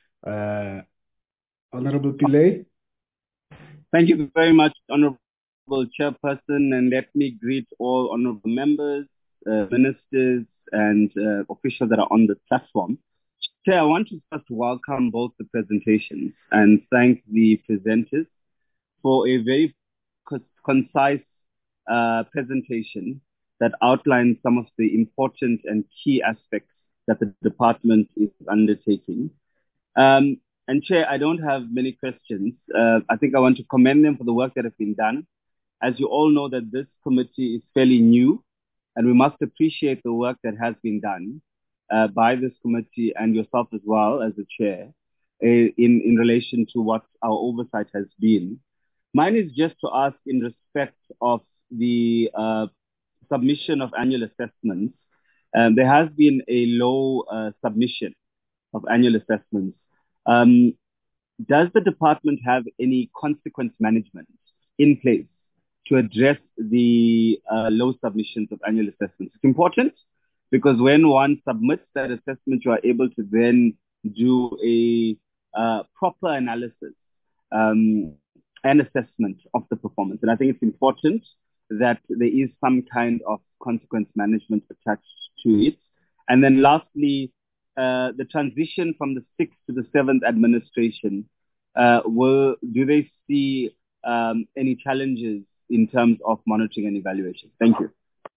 Honorable Pillay. Thank you very much, Honorable Chairperson, and let me greet all honorable members, ministers, and officials that are on the platform. Chair, I want to first welcome both the presentations and thank the presenters for a very concise presentation that outlines some of the important and key aspects that the department is undertaking. And Chair, I don't have many questions. I think I want to commend them for the work that has been done. As you all know, that this committee is fairly new, and we must appreciate the work that has been done by this committee and yourself as well as the Chair in relation to what our oversight has been. Mine is just to ask in respect of the submission of annual assessments. There has been a low submission of annual assessments. Does the department have any consequence management in place to address the low submissions of annual assessments? It's important because when one submits that assessment, you are able to then do a proper analysis and assessment of the performance. And I think it's important that there is some kind of consequence management attached to it. And then lastly, the transition from the 6th to the 7th administration, do they see any challenges in terms of monitoring and evaluation? Thank you.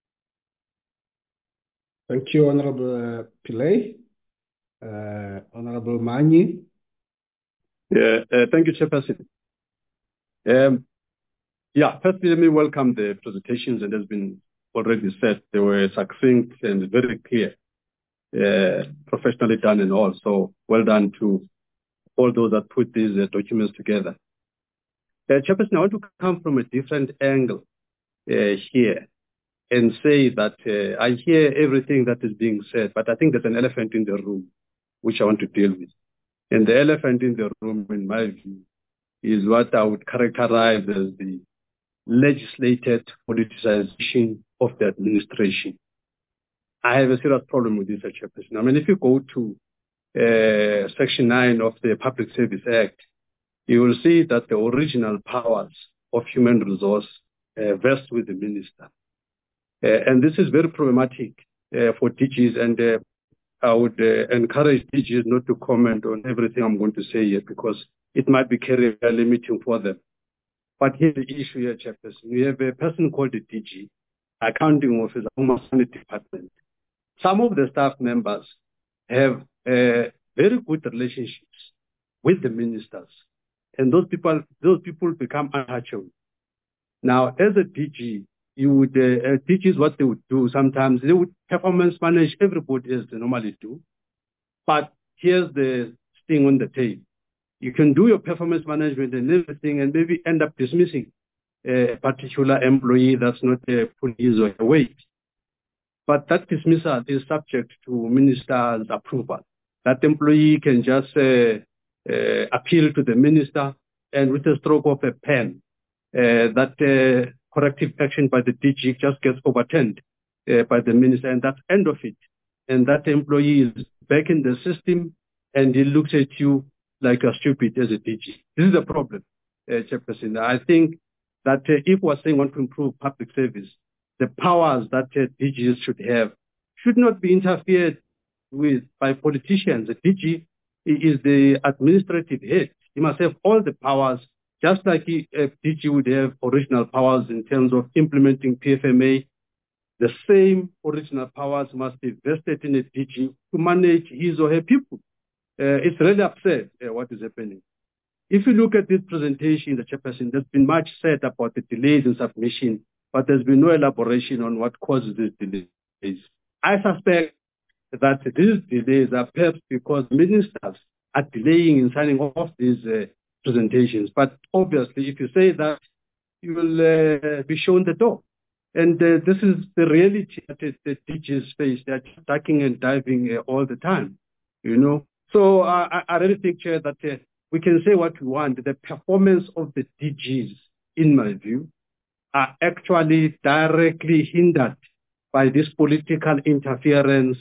Thank you, Honorable Pillay. Honorable Manyi. Thank you, Chairperson. Firstly, let me welcome the presentations, and has been already said they were succinct and very clear. Professionally done and all. So well done to all those that put these documents together. Chairperson, I want to come from a different angle here and say that I hear everything that is being said, but I think there's an elephant in the room which I want to deal with. And the elephant in the room, in my view, is what I would characterize as the legislated politicization of the administration. I have a serious problem with this, Chairperson. I mean, if you go to Section 9 of the Public Service Act, you will see that the original powers of human resource vest with the minister. And this is very problematic for DGs, and I would encourage DGs not to comment on everything I'm going to say here because it might be career limiting for them. But here's the issue here, Chairperson. We have a person called the DG, Accounting Officer, Home Affairs Department. Some of the staff members have very good relationships with the ministers, and those people become untouchable. Now, as a DG, DGs, what they would do sometimes, they would performance manage everybody as they normally do. But here's the sting on the tail. You can do your performance management and everything and maybe end up dismissing a particular employee that's not putting his weight. But that dismissal is subject to minister's approval. That employee can just appeal to the minister, and with a stroke of a pen, that corrective action by the DG just gets overturned by the minister, and that's end of it. And that employee is back in the system, and he looks at you like you're stupid as a DG. This is a problem, Chairperson. I think that if we're saying we want to improve public service, the powers that DGs should have should not be interfered with by politicians. The DG is the administrative head. He must have all the powers, just like a DG would have original powers in terms of implementing PFMA. The same original powers must be vested in a DG to manage his or her people. It's really upset what is happening. If you look at this presentation, the Chairperson, there's been much said about the delays in submission, but there's been no elaboration on what causes these delays. I suspect that these delays are perhaps because ministers are delaying in signing off these presentations. But obviously, if you say that, you will be shown the door. And this is the reality that the DGs face. They're ducking and diving all the time, you know. So I really think, Chair, that we can say what we want. The performance of the DGs, in my view, are actually directly hindered by this political interference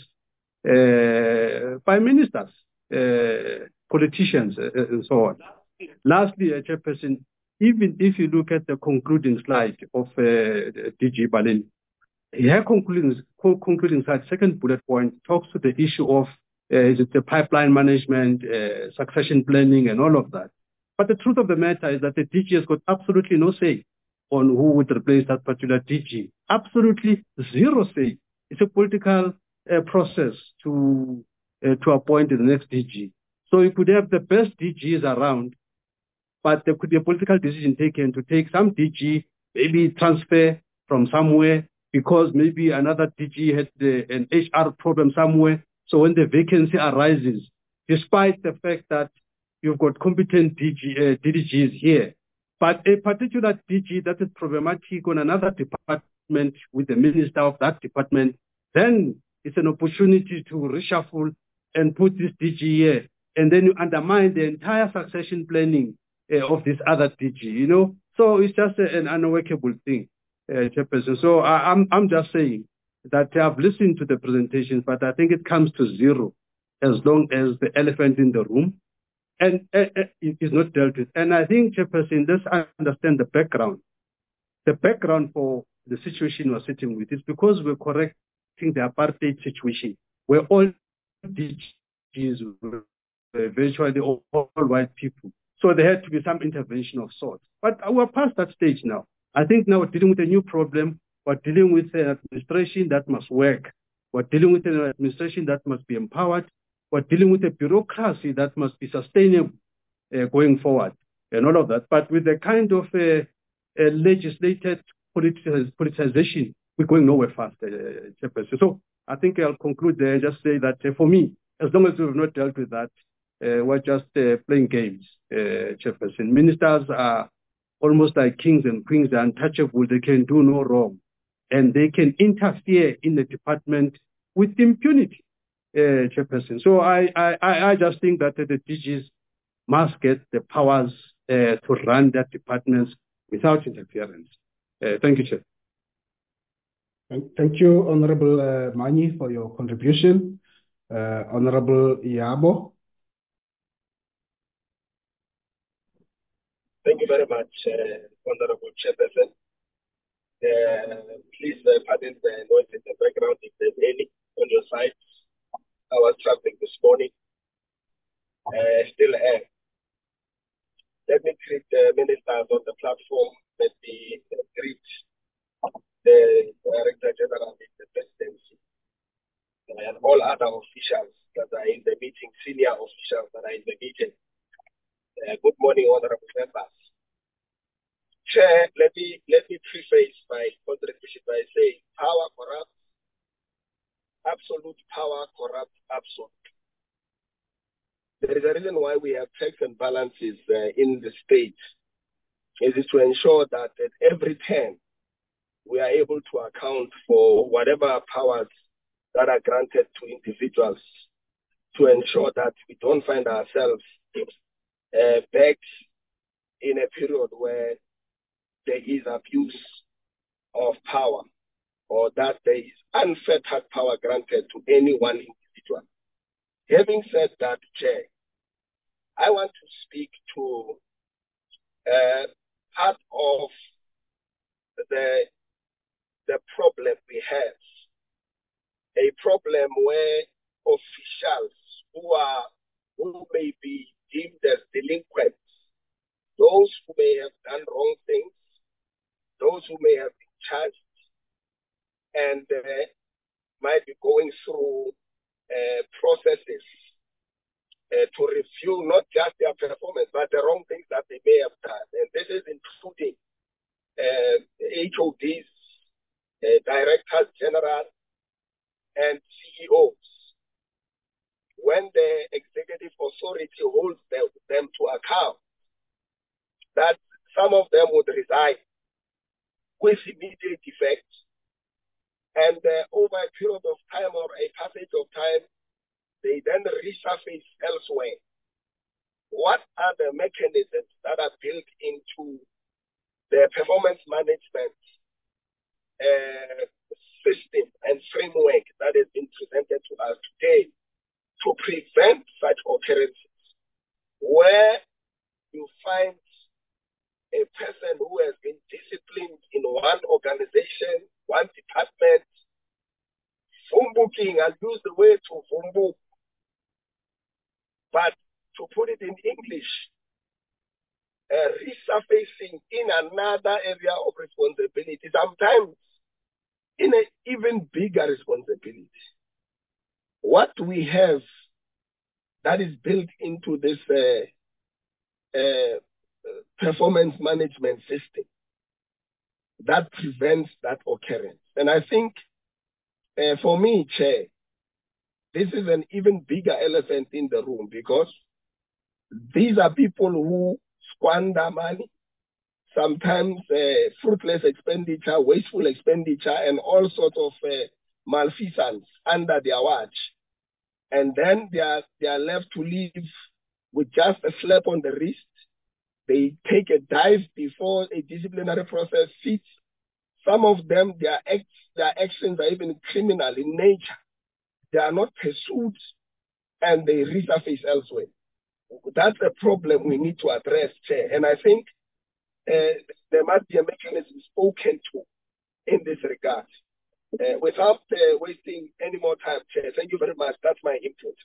by ministers, politicians, and so on. Lastly, Chairperson, even if you look at the concluding slide of DG Baleni, her concluding slide, second bullet point, talks to the issue of the pipeline management, succession planning, and all of that. But the truth of the matter is that the DG has got absolutely no say on who would replace that particular DG. Absolutely zero say. It's a political process to appoint the next DG. So you could have the best DGs around, but there could be a political decision taken to take some DG, maybe transfer from somewhere, because maybe another DG had an HR problem somewhere. So when the vacancy arises, despite the fact that you've got competent DGs here, but a particular DG that is problematic on another department with the minister of that department, then it's an opportunity to reshuffle and put this DG here. And then you undermine the entire succession planning of this other DG, you know? So it's just an unworkable thing, Chairperson. So I'm just saying that I've listened to the presentations, but I think it comes to zero as long as the elephant in the room and it is not dealt with. And I think, Chairperson, let's understand the background. The background for the situation we're sitting with is because we're correcting the apartheid situation, where all DGs were virtually all white people. So there had to be some intervention of sorts. But we're past that stage now. I think now we're dealing with a new problem. We're dealing with an administration that must work. We're dealing with an administration that must be empowered. We're dealing with a bureaucracy that must be sustainable going forward and all of that. But with the kind of legislated politicization, we're going nowhere fast, Chairperson. So I think I'll conclude there and just say that for me, as long as we've not dealt with that, we're just playing games, Chairperson. Ministers are almost like kings and queens. They're untouchable. They can do no wrong. And they can interfere in the department with impunity, Chairperson. So I just think that the DGs must get the powers to run their departments without interference. Thank you, Chair. Thank you, Honorable Mani, for your contribution. Honorable Yabo. Thank you very much, Honorable Chairperson. Please pardon the noise in the background if there's any on your side. I was traveling this morning. Still here. Let me greet the ministers on the platform. Let me greet the Director General of the Presidency and all other officials that are in the meeting, senior officials that are in the meeting. Good morning, honorable members. Chair, let me preface my contribution by saying power corrupts, absolute power corrupts absolute. There is a reason why we have checks and balances in the state. It is to ensure that at every turn we are able to account for whatever powers that are granted to individuals to ensure that we don't find ourselves back in a period where there is abuse of power or that there is unfettered power granted to any one individual. Having said that, Chair, I want to speak to part of the problem we have, a problem where officials who may be deemed as delinquents, those who may have done wrong things, those who may have been charged and might be going through processes to review not just their performance, but the wrong things that they may have done. And this is including HODs, directors general, and CEOs. When the executive authority holds them to account, that some of them would resign with immediate effect, and over a period of time or a passage of time, they then resurface elsewhere. What are the mechanisms that are built into the performance management system and framework that has been presented to us today to prevent such occurrences, where you find a person who has been disciplined in one organization, one department, vumbuking, I'll use the word to vumbuk, but to put it in English, resurfacing in another area of responsibility, sometimes in an even bigger responsibility. What we have that is built into this performance management system that prevents that occurrence. And I think for me, Chair, this is an even bigger elephant in the room, because these are people who squander money, sometimes fruitless expenditure, wasteful expenditure, and all sorts of malfeasance under their watch. And then they are left to live with just a slap on the wrist. They take a dive before a disciplinary process sits. Some of them, their actions are even criminal in nature. They are not pursued, and they resurface elsewhere. That's a problem we need to address, Chair. And I think there must be a mechanism spoken to in this regard. Without wasting any more time, Chair, thank you very much. That's my input.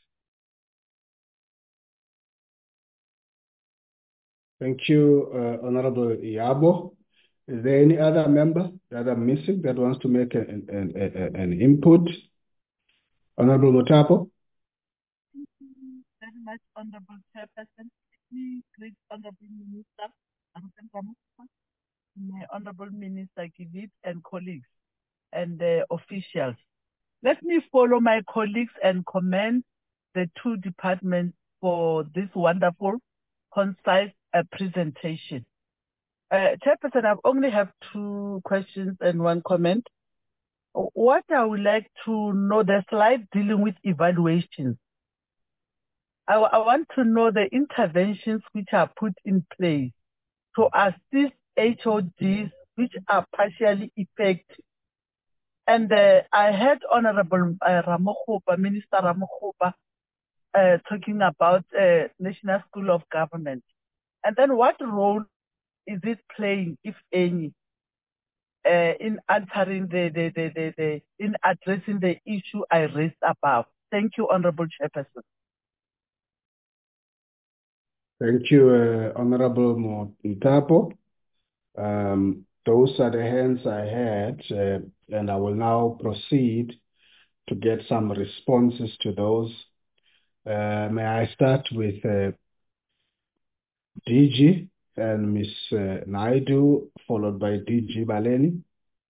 Thank you, Honorable Yabo. Is there any other member that I'm missing that wants to make an input? Honorable Mutapo. Thank you very much, Honorable Chairperson. Please greet Honorable Minister, my Honorable Minister Kivit, and colleagues and officials. Let me follow my colleagues and commend the two departments for this wonderful, concise presentation. Chairperson, I only have two questions and one comment. What I would like to know, the slide dealing with evaluations. I want to know the interventions which are put in place to assist HODs which are partially effective. And I heard Honorable Minister Ramokgopa talking about National School of Government. And then what role is it playing, if any, in answering in addressing the issue I raised above? Thank you, Honorable Chairperson. Thank you, Honorable Mutapo. Those are the hands I had, and I will now proceed to get some responses to those. May I start with DG and Ms. Naidu, followed by DG Baleni.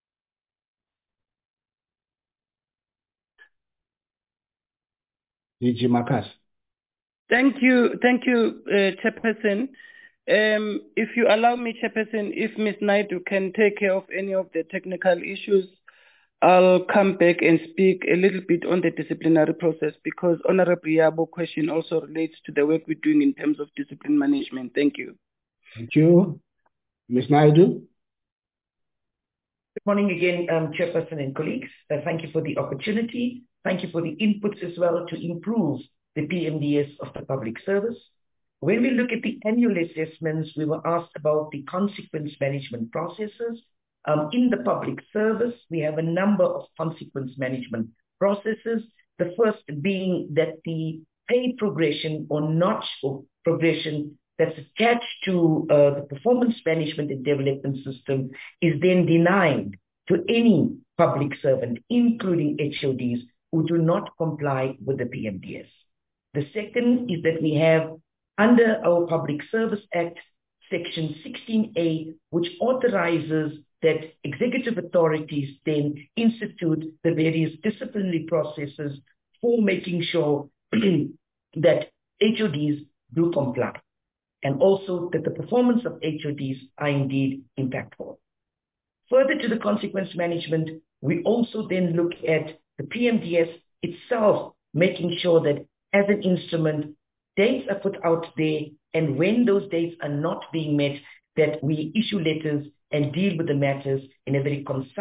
DG Makas. Thank you, Chairperson. If you allow me, Chairperson, if Ms. Naidu can take care of any of the technical issues, I'll come back and speak a little bit on the disciplinary process, because Honorable Yabo's question also relates to the work we're doing in terms of discipline management. Thank you. Thank you. Ms. Naidu. Good morning again, Chairperson and colleagues. Thank you for the opportunity. Thank you for the inputs as well to improve the PMDS of the public service. When we look at the annual assessments, we were asked about the consequence management processes. In the public service, we have a number of consequence management processes. The first being that the pay progression or notch or progression that's attached to the performance management and development system is then denied to any public servant, including HODs, who do not comply with the PMDS. The second is that we have, under our Public Service Act, Section 16A, which authorizes that executive authorities then institute the various disciplinary processes for making sure that HODs do comply, and also that the performance of HODs are indeed impactful. Further to the consequence management, we also then look at the PMDS itself, making sure that as an instrument, dates are put out there, and when those dates are not being met, that we issue letters and deal with the matters in a very concise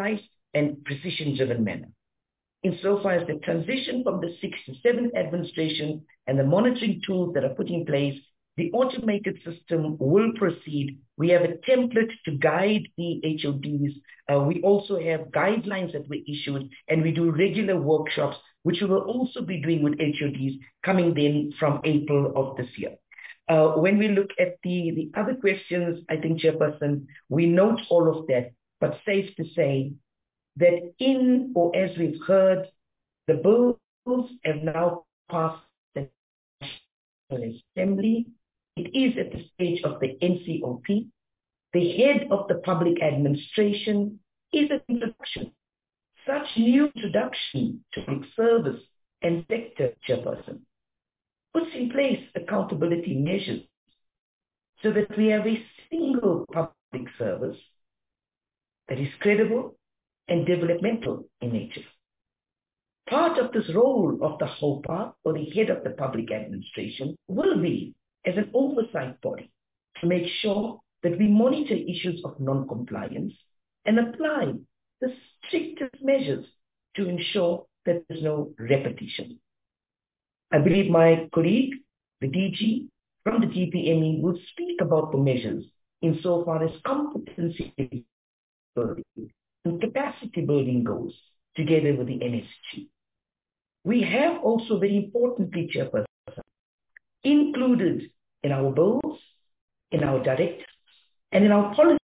and precision-driven manner. Insofar as the transition from the 6th to 7th administration and the monitoring tools that are put in place, the automated system will proceed. We have a template to guide the HODs. We also have guidelines that were issued, and we do regular workshops, which we will also be doing with HODs coming then from April of this year. When we look at the other questions, I think, Chairperson, we note all of that, but safe to say that as we've heard, the bills have now passed the National Assembly. It is at the stage of the NCOP. The head of the public administration is an introduction. Such new introduction to public service and sector, Chairperson, puts in place accountability measures so that we have a single public service that is credible and developmental in nature. Part of this role of the HOPA, or the head of the public administration, will be as an oversight body to make sure that we monitor issues of non-compliance and apply the strictest measures to ensure that there's no repetition. I believe my colleague, the DG from the DPME, will speak about the measures insofar as competency building and capacity building goes together with the NSG. We have also, very importantly, Chairperson, included in our bills, in our directives, and in our policy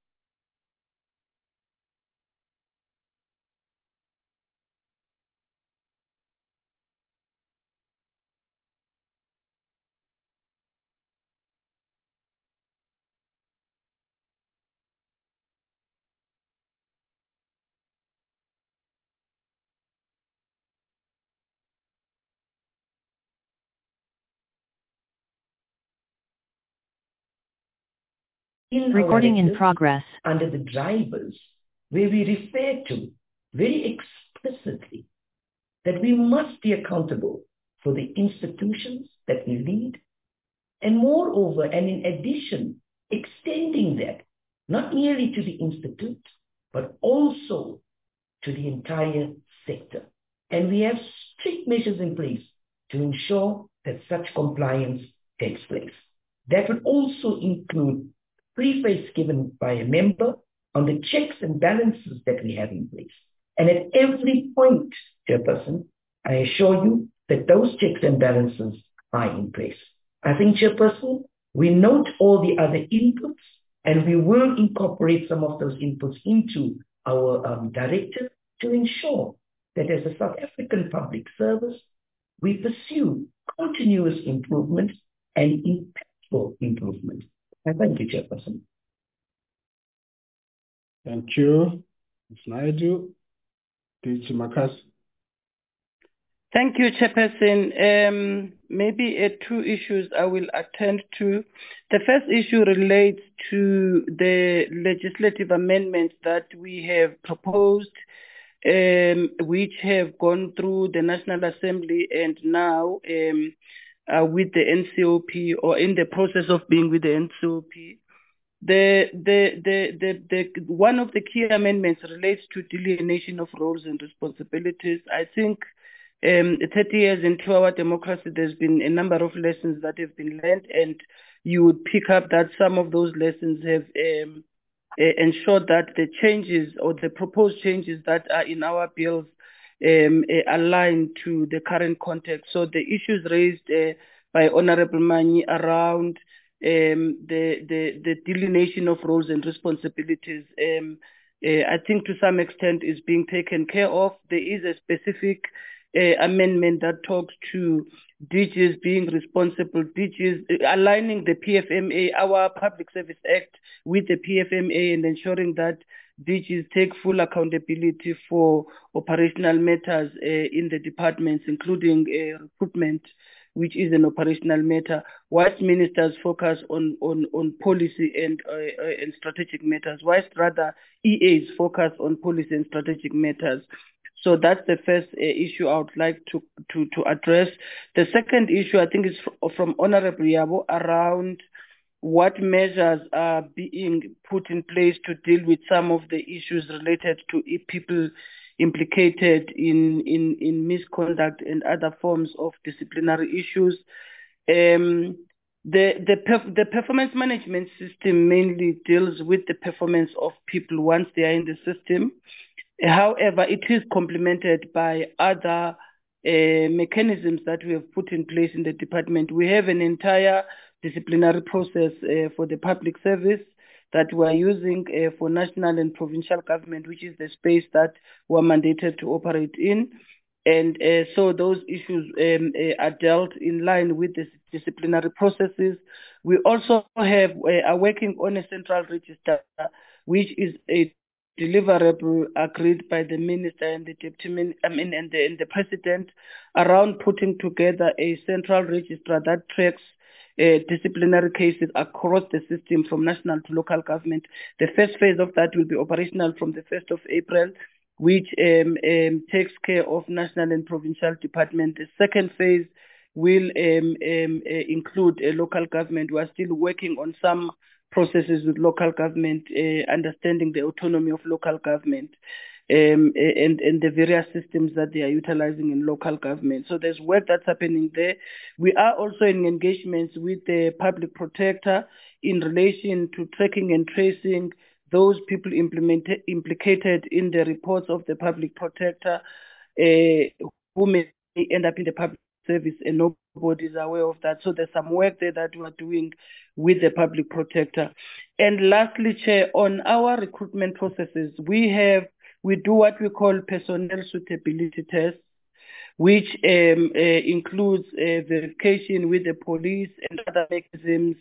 Recording in progress. Under the drivers, where we refer to very explicitly that we must be accountable for the institutions that we lead, and moreover, and in addition, extending that not merely to the institute, but also to the entire sector. And we have strict measures in place to ensure that such compliance takes place. That would also include preface given by a member on the checks and balances that we have in place. And at every point, Chairperson, I assure you that those checks and balances are in place. I think, Chairperson, we note all the other inputs, and we will incorporate some of those inputs into our directive to ensure that as a South African public service, we pursue continuous improvement and impactful improvement. Thank you, Chairperson. Thank you, Ms. Naidu. DG Makasi. Thank you, Chairperson. Maybe two issues I will attend to. The first issue relates to the legislative amendments that we have proposed, which have gone through the National Assembly and now with the NCOP, or in the process of being with the NCOP. One of the key amendments relates to delineation of roles and responsibilities. I think 30 years into our democracy, there's been a number of lessons that have been learned, and you would pick up that some of those lessons have ensured that the changes or the proposed changes that are in our bills aligned to the current context. So the issues raised by Honorable Manyi around the delineation of roles and responsibilities, I think to some extent is being taken care of. There is a specific amendment that talks to DGs being responsible, DGs aligning the PFMA, our Public Service Act, with the PFMA, and ensuring that DGs take full accountability for operational matters in the departments, including recruitment, which is an operational matter, whilst ministers focus on policy and strategic matters, whilst rather EAs focus on policy and strategic matters. So that's the first issue I would like to address. The second issue, I think, is from Honorable Yabo around what measures are being put in place to deal with some of the issues related to people implicated in misconduct and other forms of disciplinary issues. The performance management system mainly deals with the performance of people once they are in the system. However, it is complemented by other mechanisms that we have put in place in the department. We have an entire disciplinary process for the public service that we are using for national and provincial government, which is the space that we're mandated to operate in. And so those issues are dealt in line with the disciplinary processes. We also are working on a central register, which is a deliverable agreed by the minister and the deputy and the president around putting together a central register that tracks disciplinary cases across the system from national to local government. The first phase of that will be operational from the 1st of April, which takes care of national and provincial department. The second phase will include a local government. We are still working on some processes with local government, understanding the autonomy of local government and the various systems that they are utilizing in local government. So there's work that's happening there. We are also in engagements with the public protector in relation to tracking and tracing those people implicated in the reports of the public protector who may end up in the public service and nobody is aware of that. So there's some work there that we are doing with the public protector. And lastly, Chair, on our recruitment processes, we do what we call personnel suitability tests, which includes verification with the police and other mechanisms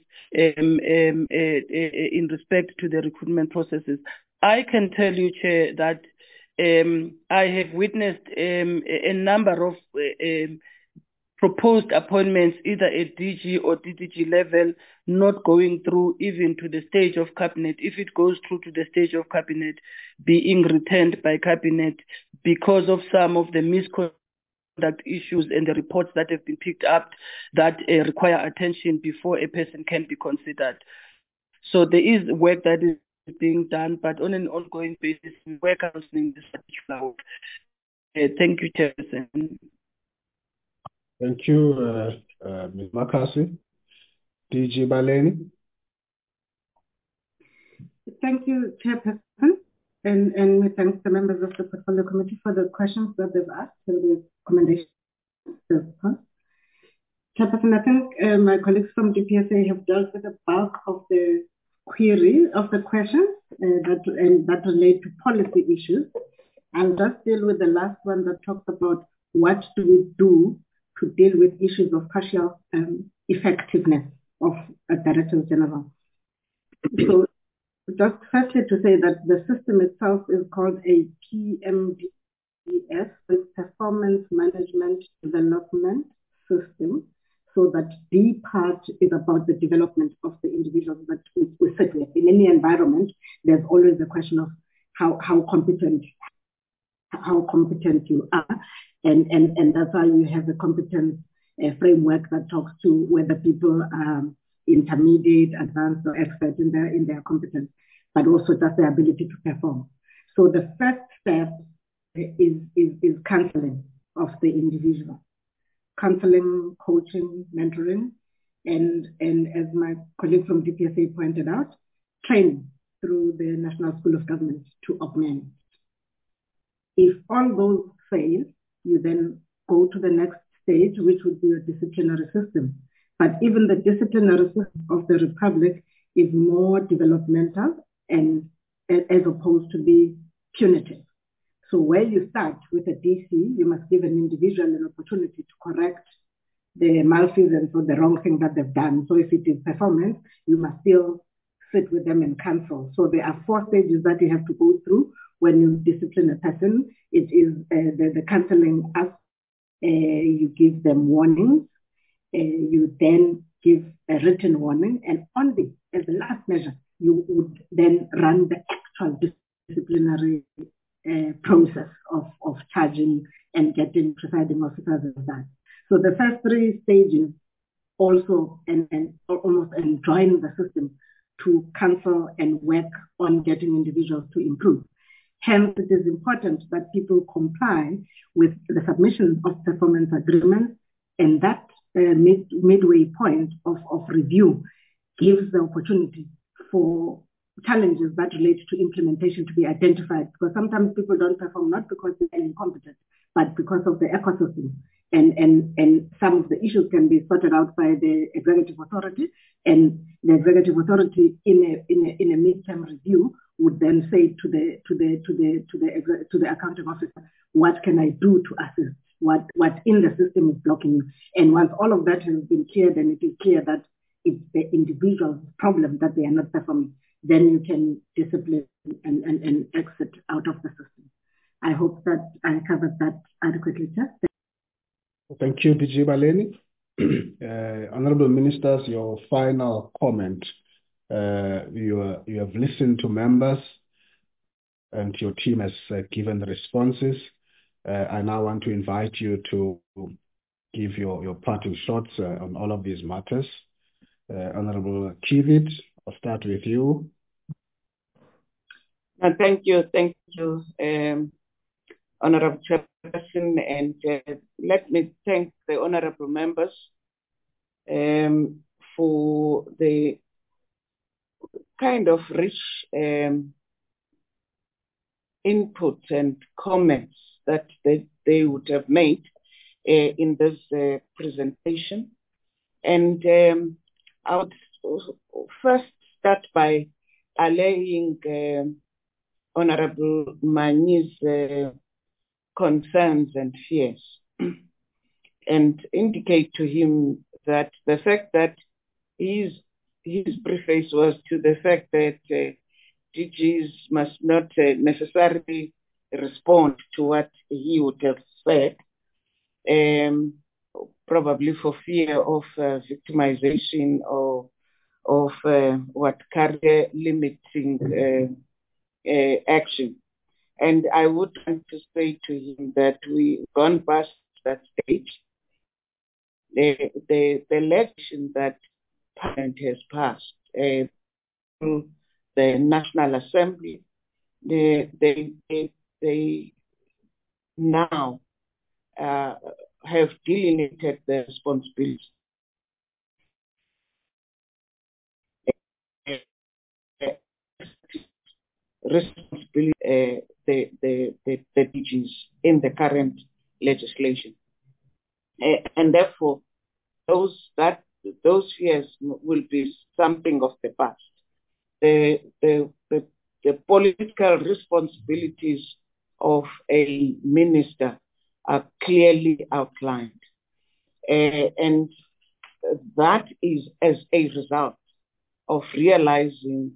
in respect to the recruitment processes. I can tell you, Chair, that I have witnessed a number of proposed appointments, either at DG or DDG level, not going through even to the stage of cabinet. If it goes through to the stage of cabinet, being returned by cabinet because of some of the misconduct issues and the reports that have been picked up that require attention before a person can be considered. So there is work that is being done, but on an ongoing basis, we work on this particular work. Thank you, Chairperson. Thank you, Ms. Makasi. DG Baleni. Thank you, Chairperson, and we thank the members of the Portfolio Committee for the questions that they've asked and the recommendations they've passed. Chairperson, I think my colleagues from DPSA have dealt with the bulk of the query of the questions that relate to policy issues. I'll just deal with the last one that talks about what do we do to deal with issues of partial effectiveness of a Director General. So just firstly to say that the system itself is called a PMDS, the Performance Management Development System. So that D part is about the development of the individuals that we sit with. In any environment, there's always the question of how competent you are. And that's why you have a competence framework that talks to whether people are intermediate, advanced, or expert in their competence, but also just their ability to perform. So the first step is counseling of the individual. Counseling, coaching, mentoring, and as my colleague from DPSA pointed out, training through the National School of Government to augment. If all those fail, you then go to the next stage, which would be a disciplinary system. But even the disciplinary system of the Republic is more developmental and as opposed to be punitive. So where you start with a DC, you must give an individual an opportunity to correct the malfeasance or the wrong thing that they've done. So if it is performance, you must still sit with them and counsel. So there are 4 stages that you have to go through when you discipline a person. It is the counseling us. You give them warnings. You then give a written warning. And only as the last measure, you would then run the actual disciplinary process of charging and getting presiding officers of that. So the first 3 stages also and almost enjoin the system to counsel and work on getting individuals to improve. Hence, it is important that people comply with the submission of performance agreements, and that midway point of review gives the opportunity for challenges that relate to implementation to be identified, because sometimes people don't perform not because they're incompetent, but because of the ecosystem. And some of the issues can be sorted out by the executive authority, and the executive authority in a midterm review would then say to the accounting officer, what can I do to assist? What in the system is blocking you? And once all of that has been cleared, and it is clear that it's the individual's problem that they are not performing, then you can discipline and exit out of the system. I hope that I covered that adequately, Chair. Thank you, DG Baleni. Honorable Ministers, your final comment. You have listened to members and your team has given the responses. I now want to invite you to give your parting shots on all of these matters. Honorable Kivit, I'll start with you. Thank you, Honorable Chairperson, and let me thank the honorable members for the kind of rich input and comments that they would have made in this presentation. And I would first start by allaying Honorable Manyi's concerns and fears, and indicate to him that the fact that his preface was to the fact that DGs must not necessarily respond to what he would have said, probably for fear of victimization or of what career limiting action. And I would want to say to him that we've gone past that stage. The election that Parliament has passed through the National Assembly, they now have delineated the responsibilities. The DGs in the current legislation, and therefore those fears will be something of the past. The political responsibilities of a minister are clearly outlined, and that is as a result of realizing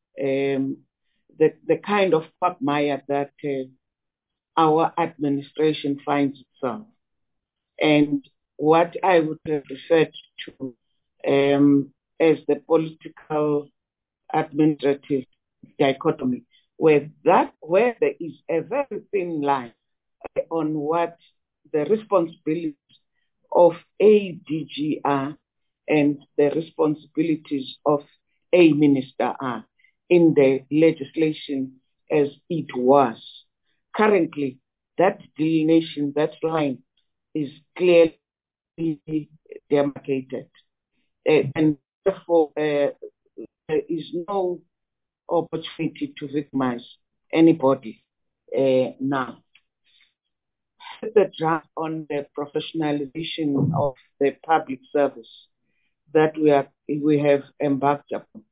the kind of quagmire that our administration finds itself. And what I would have referred to as the political administrative dichotomy, where there is a very thin line on what the responsibilities of a DG are and the responsibilities of a minister are in the legislation as it was. Currently, that delineation, that line, is clearly demarcated. And therefore, there is no opportunity to victimize anybody now. The draft on the professionalization of the public service that we have embarked upon.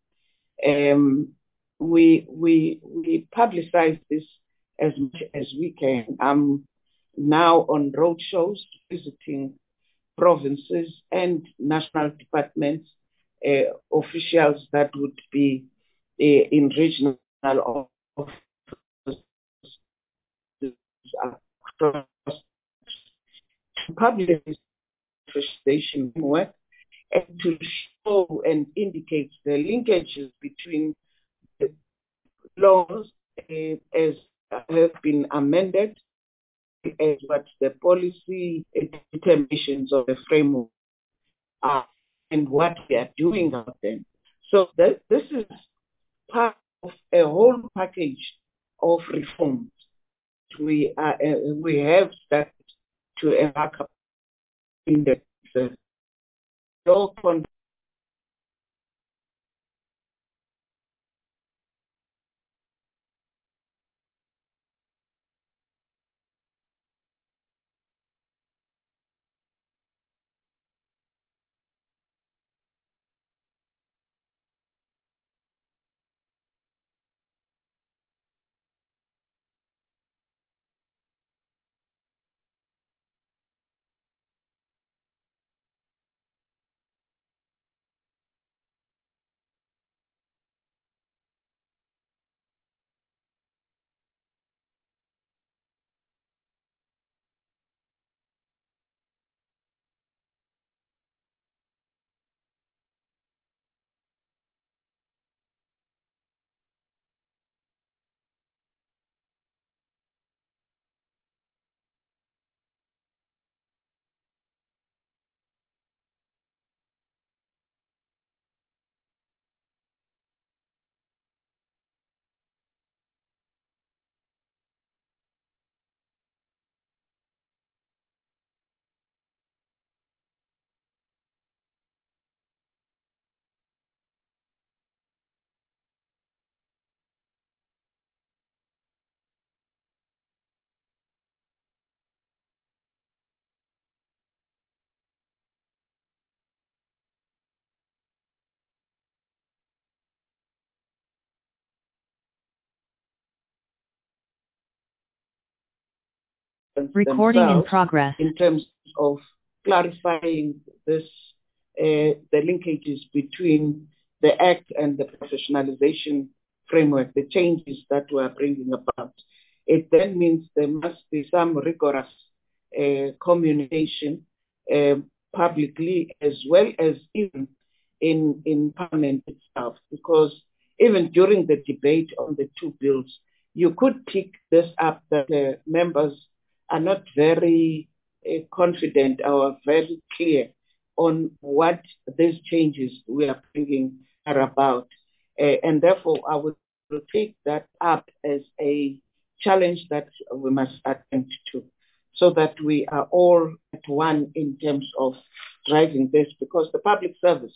We publicize this as much as we can. I'm now on road shows, visiting provinces and national departments, officials that would be in regional offices across to publish this manifestation work and to show and indicate the linkages between the laws as have been amended as what the policy determinations of the framework are, and what we are doing out there. So this is part of a whole package of reforms we have started to embark upon in the Recording in progress. In terms of clarifying this, the linkages between the Act and the professionalization framework, the changes that we are bringing about. It then means there must be some rigorous communication publicly as well as even in Parliament itself, because even during the debate on the two bills, you could pick this up that members are not very confident or very clear on what these changes we are bringing are about. And therefore, I would take that up as a challenge that we must attempt to, so that we are all at one in terms of driving this, because the public service,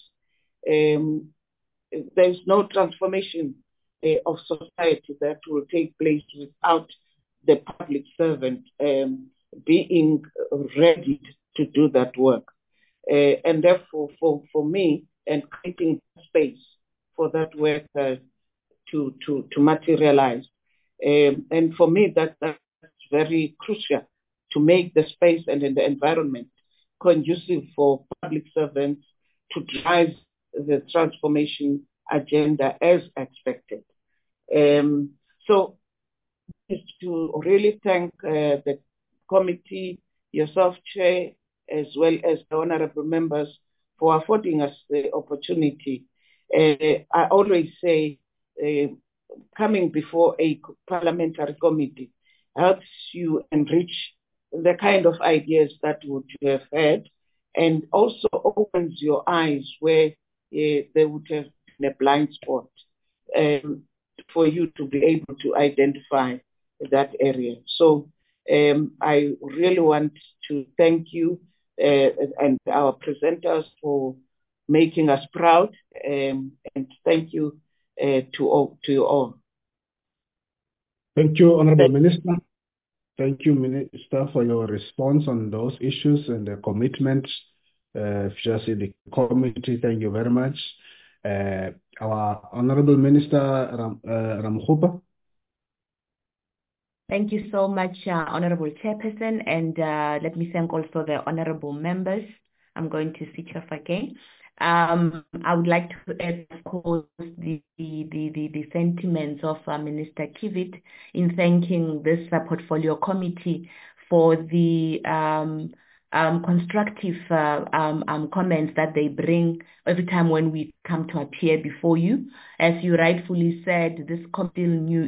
there's no transformation of society that will take place without the public servant being ready to do that work. And therefore, for me, and creating space for that work to materialize. And for me, that's very crucial, to make the space and in the environment conducive for public servants to drive the transformation agenda as expected. So is to really thank the committee, yourself, Chair, as well as the honorable members for affording us the opportunity. I always say coming before a parliamentary committee helps you enrich the kind of ideas that would you have had, and also opens your eyes where there would have been a blind spot for you to be able to identify that area. So I really want to thank you and our presenters for making us proud, and thank you to you all. Thank you, Honorable Minister. Thank you, Minister, for your response on those issues and the commitment just in the committee. Thank you very much. Our Honorable Minister, Ramokgopa. Thank you so much, Honorable Chairperson, and let me thank also the honorable members. I'm going to switch off again. I would like to add, of course, the sentiments of Minister Kivit in thanking this portfolio committee for the constructive comments that they bring every time when we come to appear before you. As you rightfully said, this committee is still new.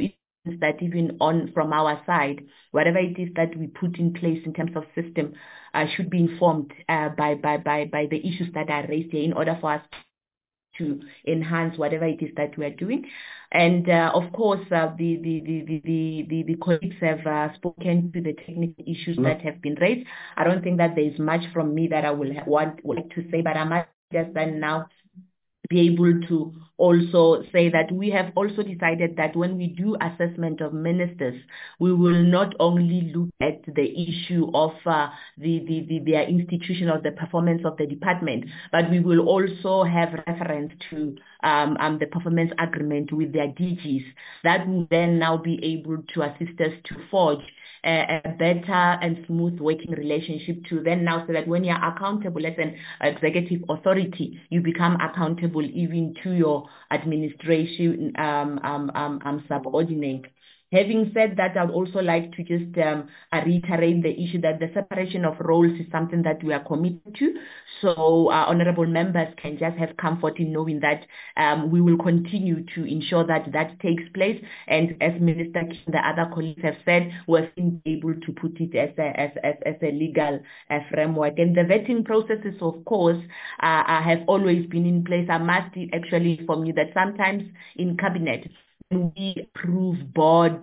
that even from our side, whatever it is that we put in place in terms of system should be informed by the issues that are raised here in order for us to enhance whatever it is that we are doing. And of course, the colleagues have spoken to the technical issues that have been raised. I don't think that there is much from me that I would like to say, but I might just then now be able to also say that we have also decided that when we do assessment of ministers, we will not only look at the issue of their institution or the performance of the department, but we will also have reference to the performance agreement with their DGs. That will then now be able to assist us to forge a better and smooth working relationship to then now, so that when you're accountable as an executive authority, you become accountable even to your administration subordinate. Having said that, I'd also like to just reiterate the issue that the separation of roles is something that we are committed to. So honorable members can just have comfort in knowing that we will continue to ensure that that takes place. And as Minister King, the other colleagues have said, we're able to put it as a legal framework. And the vetting processes, of course, have always been in place. I must actually inform you that sometimes in cabinet, we approve board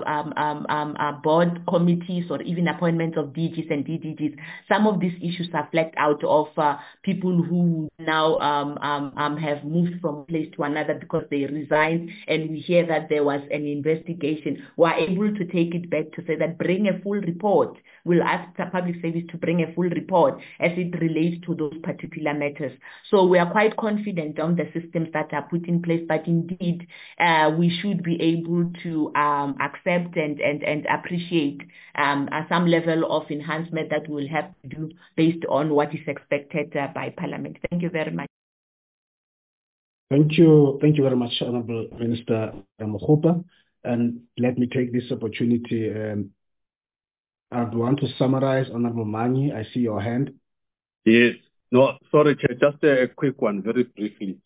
committees or even appointments of DGs and DDGs. Some of these issues are flagged out of people who now have moved from one place to another because they resigned, and we hear that there was an investigation. We are able to take it back to say that bring a full report. We'll ask the public service to bring a full report as it relates to those particular matters. So we are quite confident on the systems that are put in place, but indeed we should be able to accept and appreciate some level of enhancement that we'll have to do based on what is expected by Parliament. Thank you very much. Thank you very much, Honourable Minister Ramokgopa. And let me take this opportunity. I want to summarize, Honourable Manyi. I see your hand. Yes. No, sorry, Chair. Just a quick one, very briefly.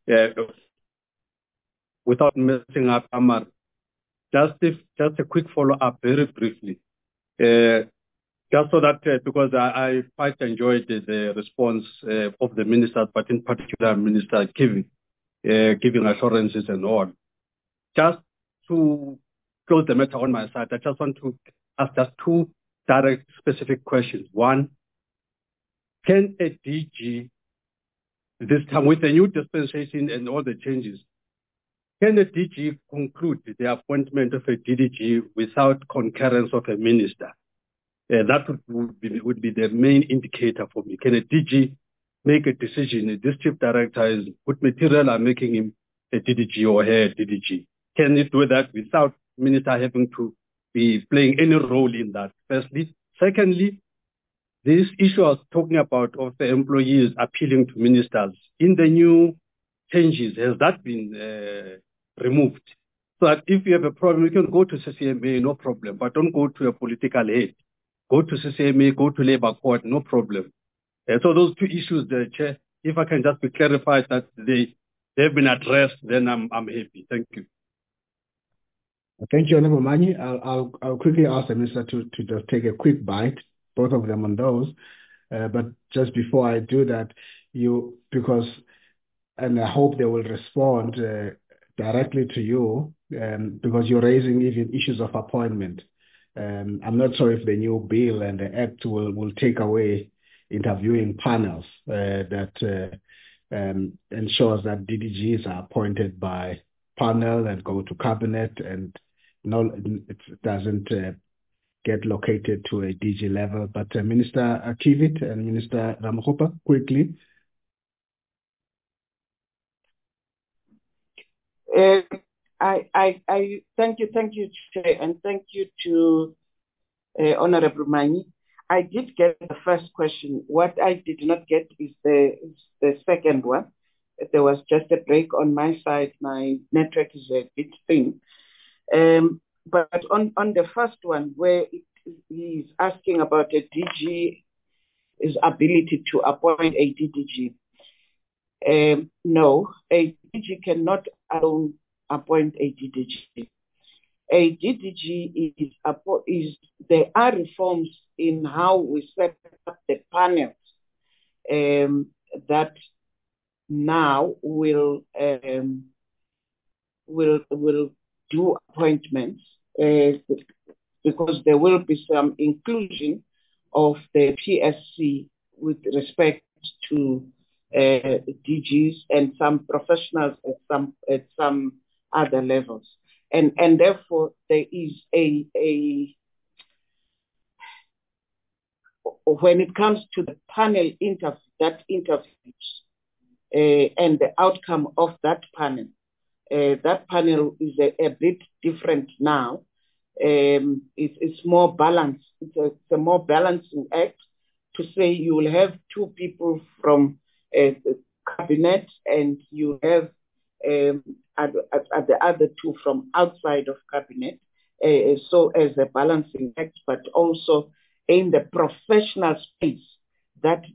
Without messing up, Amar, just a quick follow-up, very briefly. Just so that, because I quite enjoyed the response of the minister, but in particular, Minister giving assurances and all. Just to close the matter on my side, I just want to ask just two direct, specific questions. One, can a DG, this time with the new dispensation and all the changes, can a DG conclude the appointment of a DDG without concurrence of a minister? That would be the main indicator for me. Can a DG make a decision? This chief director is put material and making him a DDG or her DDG. Can it do that without minister having to be playing any role in that? Firstly. Secondly, this issue I was talking about of the employees appealing to ministers in the new changes, has that been removed? So that if you have a problem, you can go to CCMA, no problem, but don't go to a political head. Go to CCMA, go to Labour Court, no problem. So those two issues, the Chair, if I can just be clarified that they've been addressed, then I'm happy. Thank you. Thank you, Honourable Manyi. I'll quickly ask the Minister to just take a quick bite, both of them on those. But just before I do that, and I hope they will respond directly to you, because you're raising even issues of appointment. I'm not sure if the new bill and the act will take away interviewing panels that ensures that DDGs are appointed by panel and go to cabinet, and it doesn't get located to a DG level. But Minister Kivit and Minister Ramokgopa, quickly. I thank you, Chair, and thank you to Honourable Manyi. I did get the first question. What I did not get is the second one. There was just a break on my side. My network is a bit thin. But on the first one, where he's asking about a DG's ability to appoint a DDG. No, a DG cannot alone appoint a DDG. a DDG there are reforms in how we set up the panels that now will do appointments because there will be some inclusion of the PSC with respect to DGs and some professionals at some other levels, and therefore there is when it comes to the panel interviews and the outcome of that panel is a bit different now. It's more balanced. It's a more balancing act to say you will have two people from the cabinet and you have the other two from outside of cabinet. So as a balancing act, but also in the professional space that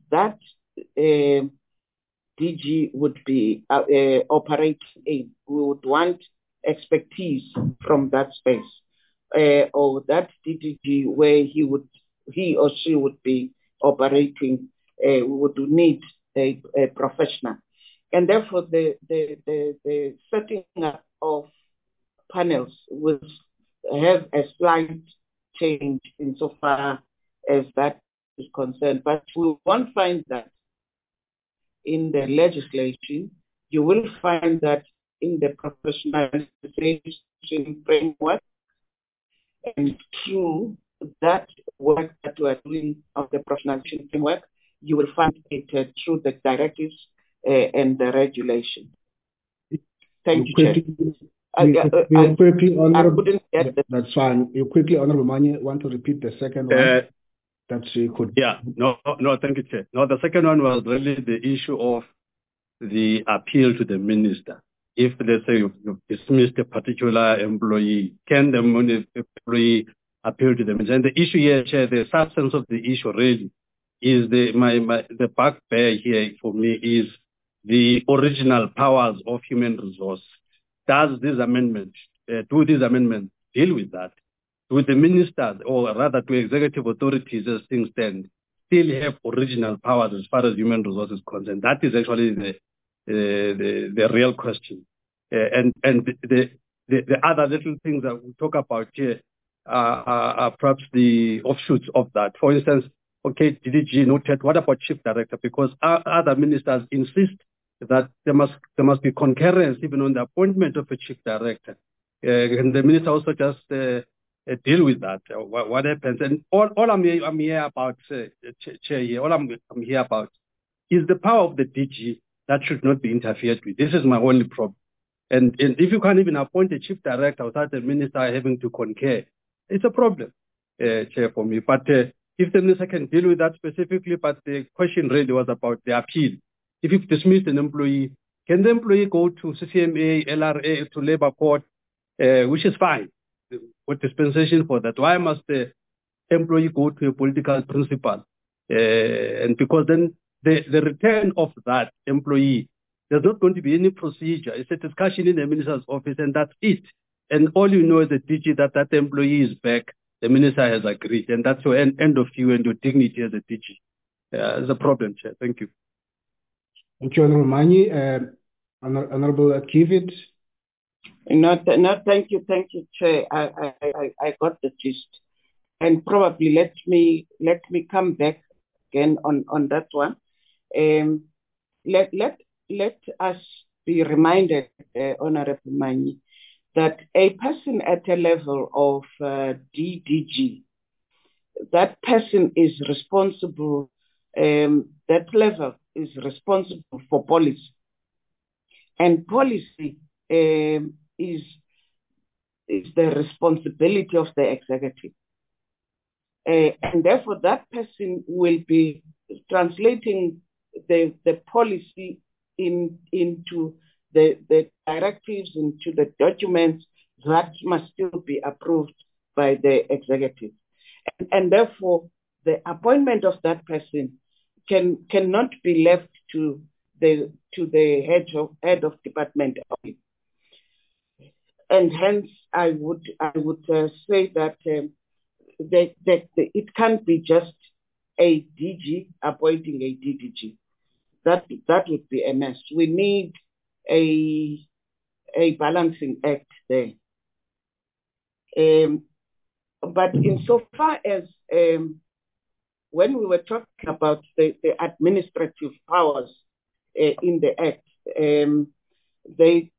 DG would be operating in. We would want expertise from that space, or that DDG where he or she would be operating. We would need a professional, and therefore the setting up of panels will have a slight change insofar as that is concerned. But we won't find that in the legislation. You will find that in the professionalization framework, and through that work that we are doing of the professionalization framework, you will find it through the directives and the regulation. Thank you, Chair. That's fine. You quickly, Honorable Manye, want to repeat the second one? That she could. Yeah, no, thank you, Chair. No, the second one was really the issue of the appeal to the minister. If, let's say, you dismissed a particular employee, can the employee appeal to the minister? And the issue here, Chair, the substance of the issue really is the bugbear here for me is the original powers of human resource. Do these amendments deal with that? Do the ministers, or rather to executive authorities as things stand, still have original powers as far as human resources concerned? That is actually the real question. And the other little things that we talk about here are perhaps the offshoots of that. For instance, okay, DDG noted, what about chief director? Because other ministers insist that there must be concurrence even on the appointment of a chief director. And the minister also just deal with that. What happens? And all I'm here about, Chair, here, all I'm here about is the power of the DG that should not be interfered with. This is my only problem. And if you can't even appoint a chief director without the minister having to concur, it's a problem, Chair, for me. But if the minister can deal with that specifically, but the question really was about the appeal. If you've dismissed an employee, can the employee go to CCMA, LRA, to Labour Court, which is fine, with dispensation for that? Why must the employee go to a political principal? And because then the return of that employee, there's not going to be any procedure. It's a discussion in the minister's office, and that's it. And all you know is the DG that employee is back. The minister has agreed, and that's your end of you and your dignity as a DG. It's a problem, Chair. Thank you. Thank you, Honorable Manye. Honorable Kivit. No, thank you, Chair. I got the gist, and probably let me come back again on that one. Let us be reminded, Honorable Manye, that a person at a level of DDG, that person is responsible. That level is responsible for policy, and policy is the responsibility of the executive, and therefore that person will be translating the policy into the directives, into the documents that must still be approved by the executive, and therefore the appointment of that person cannot be left to the head of department. and hence I would say that it can't be just a DG appointing a DDG. That would be a mess. We need a balancing act there. But insofar as when we were talking about the administrative powers in the Act, they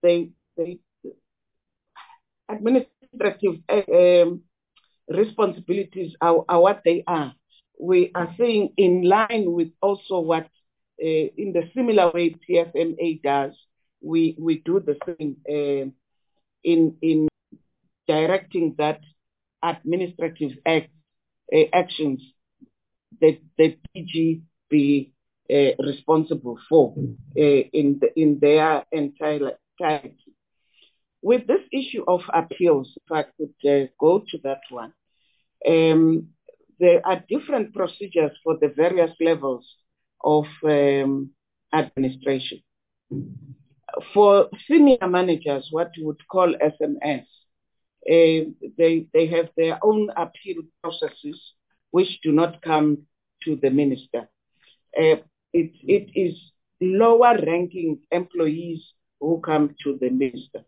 administrative responsibilities are what they are. We are saying in line with also what in the similar way PFMA does, we do the same in directing that administrative actions that the PG be responsible for in their entirety. With this issue of appeals, if I could go to that one, there are different procedures for the various levels of administration. For senior managers, what you would call SMS, they have their own appeal processes which do not come to the minister. It is lower ranking employees who come to the minister.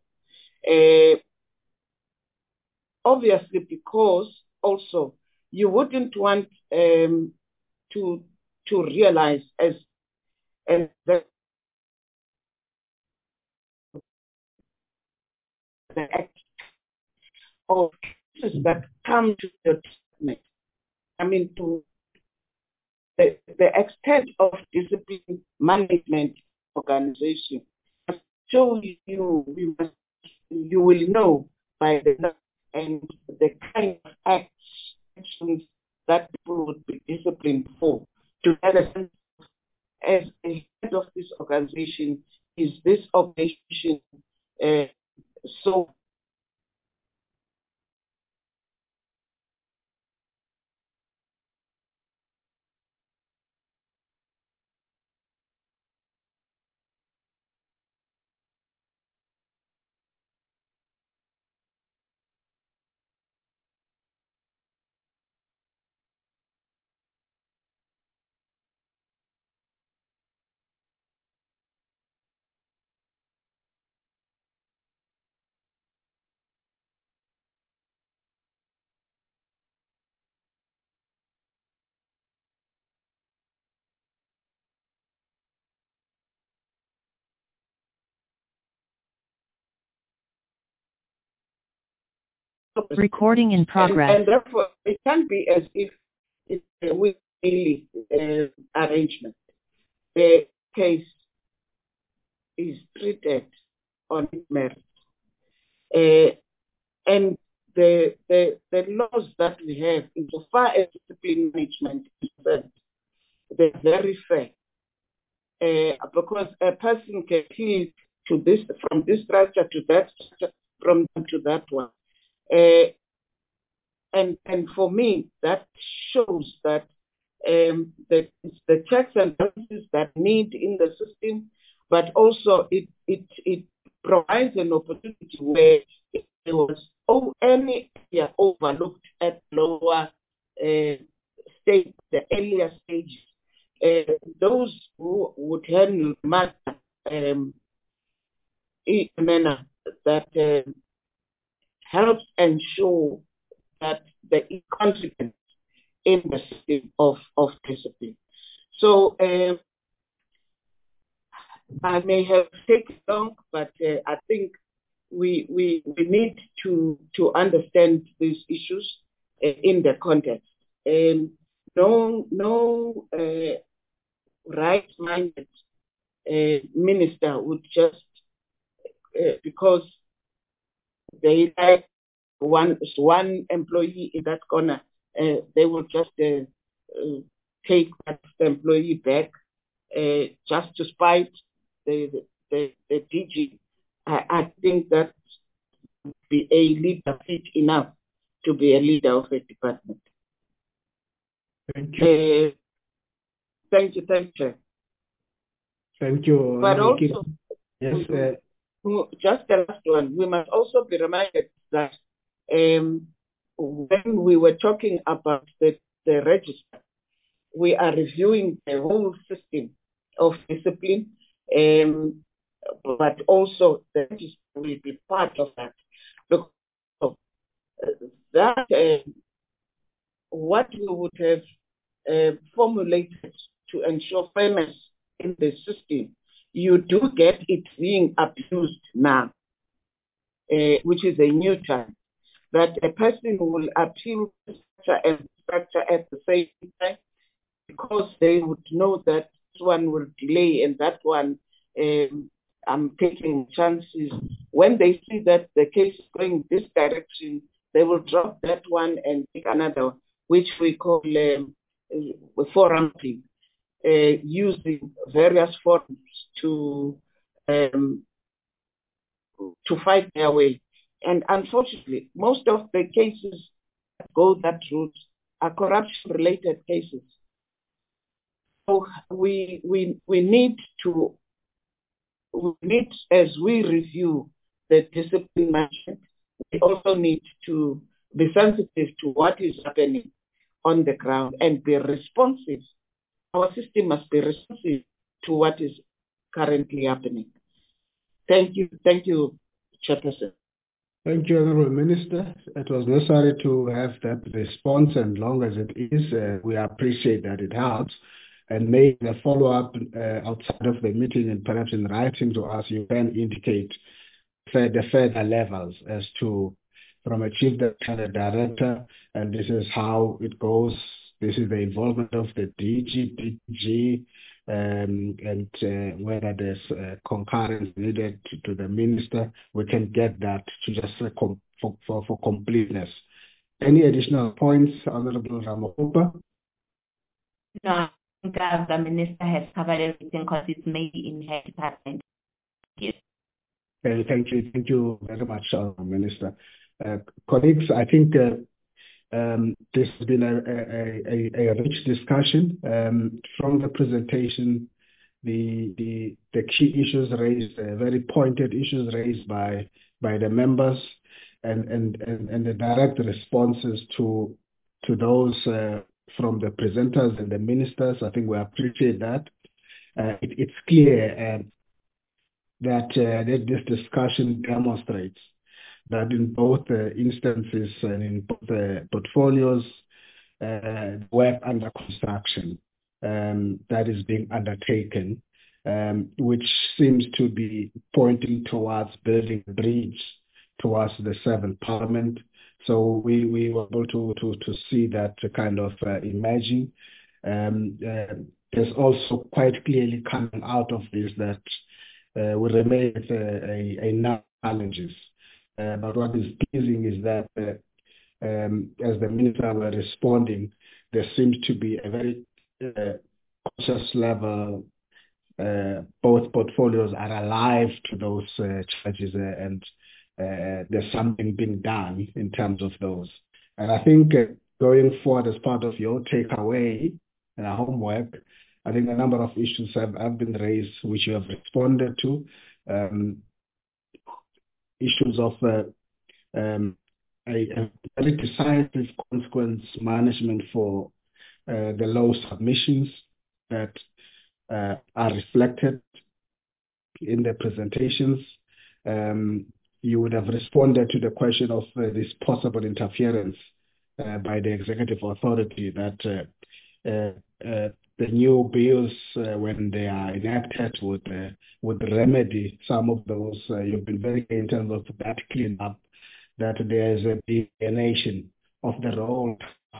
Obviously, because also you wouldn't want to realize as the act of cases that come to the department. I mean, to the extent of discipline management organization. So you will know by the and the kind of actions that people would be disciplined for. To get a sense as the head of this organization, is this organization so Recording in progress. And therefore, it can't be as if it's a weekly arrangement. The case is treated on merit. And the laws that we have, insofar as discipline management is concerned, they're very fair. Because a person can appeal to this, from this structure to that structure, from that to that one. And for me, that shows that the checks and balances that need in the system, but also it provides an opportunity where if there was any area overlooked at lower stage, the earlier stages, those who would handle matter in a manner that helps ensure that there is confidence in the system of discipline. So I may have taken long, but I think we need to understand these issues in the context. No right-minded minister would just because they like one employee in that corner, they will just take that employee back just to spite the DG. I think that would be a leader fit enough to be a leader of a department. Thank you. Thank you. Thank you. But also, yes, Just the last one. We must also be reminded that when we were talking about the register, we are reviewing the whole system of discipline, but also the register will be part of that. Because that what we would have formulated to ensure fairness in the system, you do get it being abused now, which is a new term, that a person will appeal structure and structure at the same time because they would know that this one will delay and that one I'm taking chances. When they see that the case is going this direction, they will drop that one and take another one, which we call foruming, using various forums to fight their way. And unfortunately, most of the cases that go that route are corruption-related cases. So we need, as we review the discipline management, we also need to be sensitive to what is happening on the ground and be responsive. Our system must be responsive to what is currently happening. Thank you, Chairperson. Thank you, Honourable Minister. It was necessary to have that response, and long as it is, we appreciate that it helps. And maybe the follow-up outside of the meeting and perhaps in writing to us, you can indicate the further levels as to from a chief director, and this is how it goes. This is the involvement of the DG, and whether there's concurrence needed to the minister, we can get that to just for completeness. Any additional points, Honourable Ramokgopa? No, I think the minister has covered everything because it's maybe in her department. Thank you. Thank you very much, Minister. Colleagues, I think this has been a rich discussion. From the presentation, the key issues raised, very pointed issues raised by the members, and the direct responses to those from the presenters and the ministers. I think we appreciate that. It's clear that this discussion demonstrates that in both instances and in both portfolios, work under construction that is being undertaken, which seems to be pointing towards building a bridge towards the 7th Parliament. So we were able to see that kind of emerging. There's also quite clearly coming out of this that we remain with a number of challenges. But what is pleasing is that as the minister were responding, there seems to be a very conscious level. Both portfolios are alive to those challenges, and there's something being done in terms of those. And I think going forward, as part of your takeaway and our homework, I think a number of issues have been raised, which you have responded to. Issues of a very decisive consequence management for the low submissions that are reflected in the presentations. You would have responded to the question of this possible interference by the executive authority that the new bills, when they are enacted, would remedy some of those. You've been very clear in terms of that cleanup, that there is a delineation of the role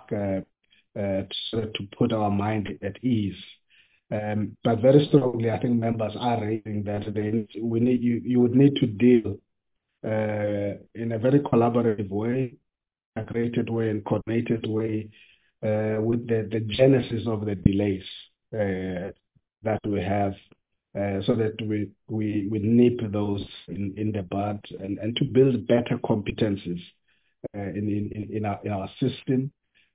to put our mind at ease. But very strongly, I think members are raising that you would need to deal in a very collaborative way, integrated way, and coordinated way with the genesis of the delays that we have, so that we nip those in the bud and to build better competencies in our system,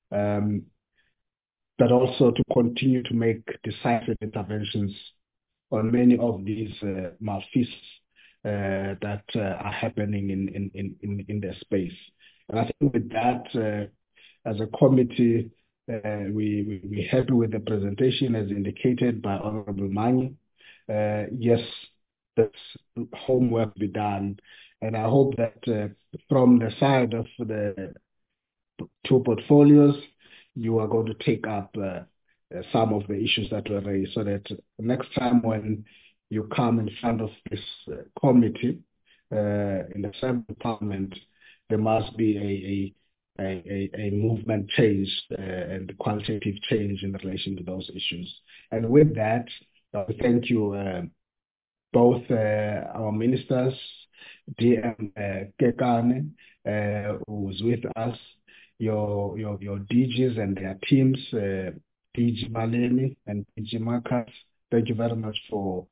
but also to continue to make decisive interventions on many of these malfeasance that are happening in the space. And I think with that, as a committee, we're happy with the presentation as indicated by Honorable Manyi. Yes, that's homework to be done. And I hope that from the side of the two portfolios, you are going to take up some of the issues that were raised so that next time when you come in front of this committee in the same department, there must be a movement change and qualitative change in relation to those issues. And with that, thank you both our ministers, DM Kekane, who's with us, your DGs and their teams, DG Baleni and DG Marcus. Thank you very much for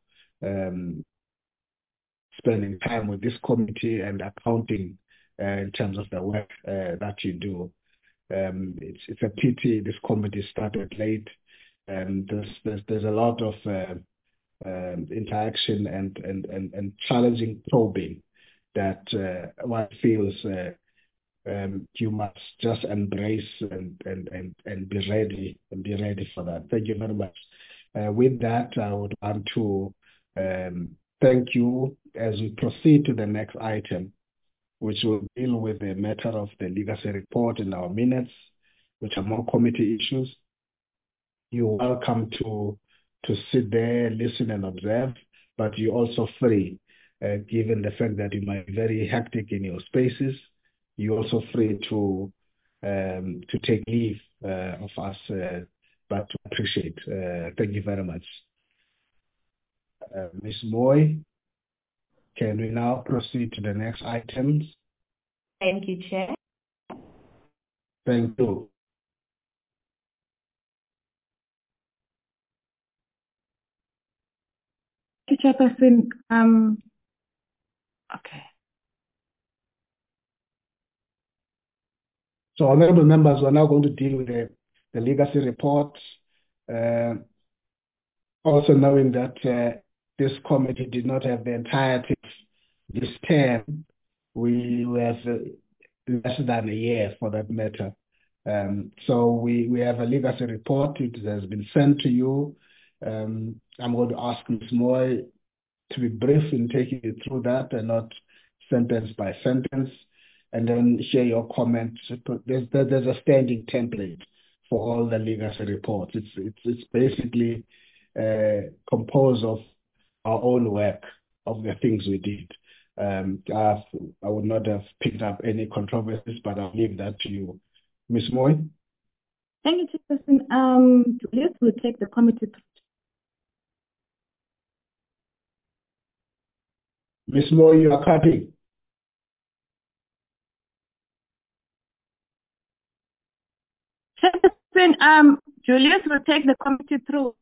spending time with this committee and accounting in terms of the work that you do. It's a pity this committee started late. There's a lot of interaction and challenging probing that one feels you must just embrace and be ready for that. Thank you very much. With that, I would want to thank you as we proceed to the next item, which will deal with the matter of the legacy report in our minutes, which are more committee issues. You're welcome to sit there, listen and observe, but you're also free, given the fact that you might be very hectic in your spaces, you're also free to take leave of us, but to appreciate. Thank you very much. Ms. Moy, can we now proceed to the next items? Thank you, Chair. Thank you. Thank you, Chairperson. Okay. So, honorable members, we're now going to deal with the legacy report. Also knowing that this committee did not have the entirety of this term, we have less than a year for that matter. So we have a legacy report. It has been sent to you. I'm going to ask Ms. Moy to be brief in taking you through that and not sentence by sentence, and then share your comments. There's a standing template for all the legacy reports. It's basically composed of our own work, of the things we did. I would not have picked up any controversies, but I'll leave that to you. Ms. Moy? Thank you, Chairperson. Julius will take the committee. Ms. Moy, you are cutting. Chairperson, Julius will take the committee through.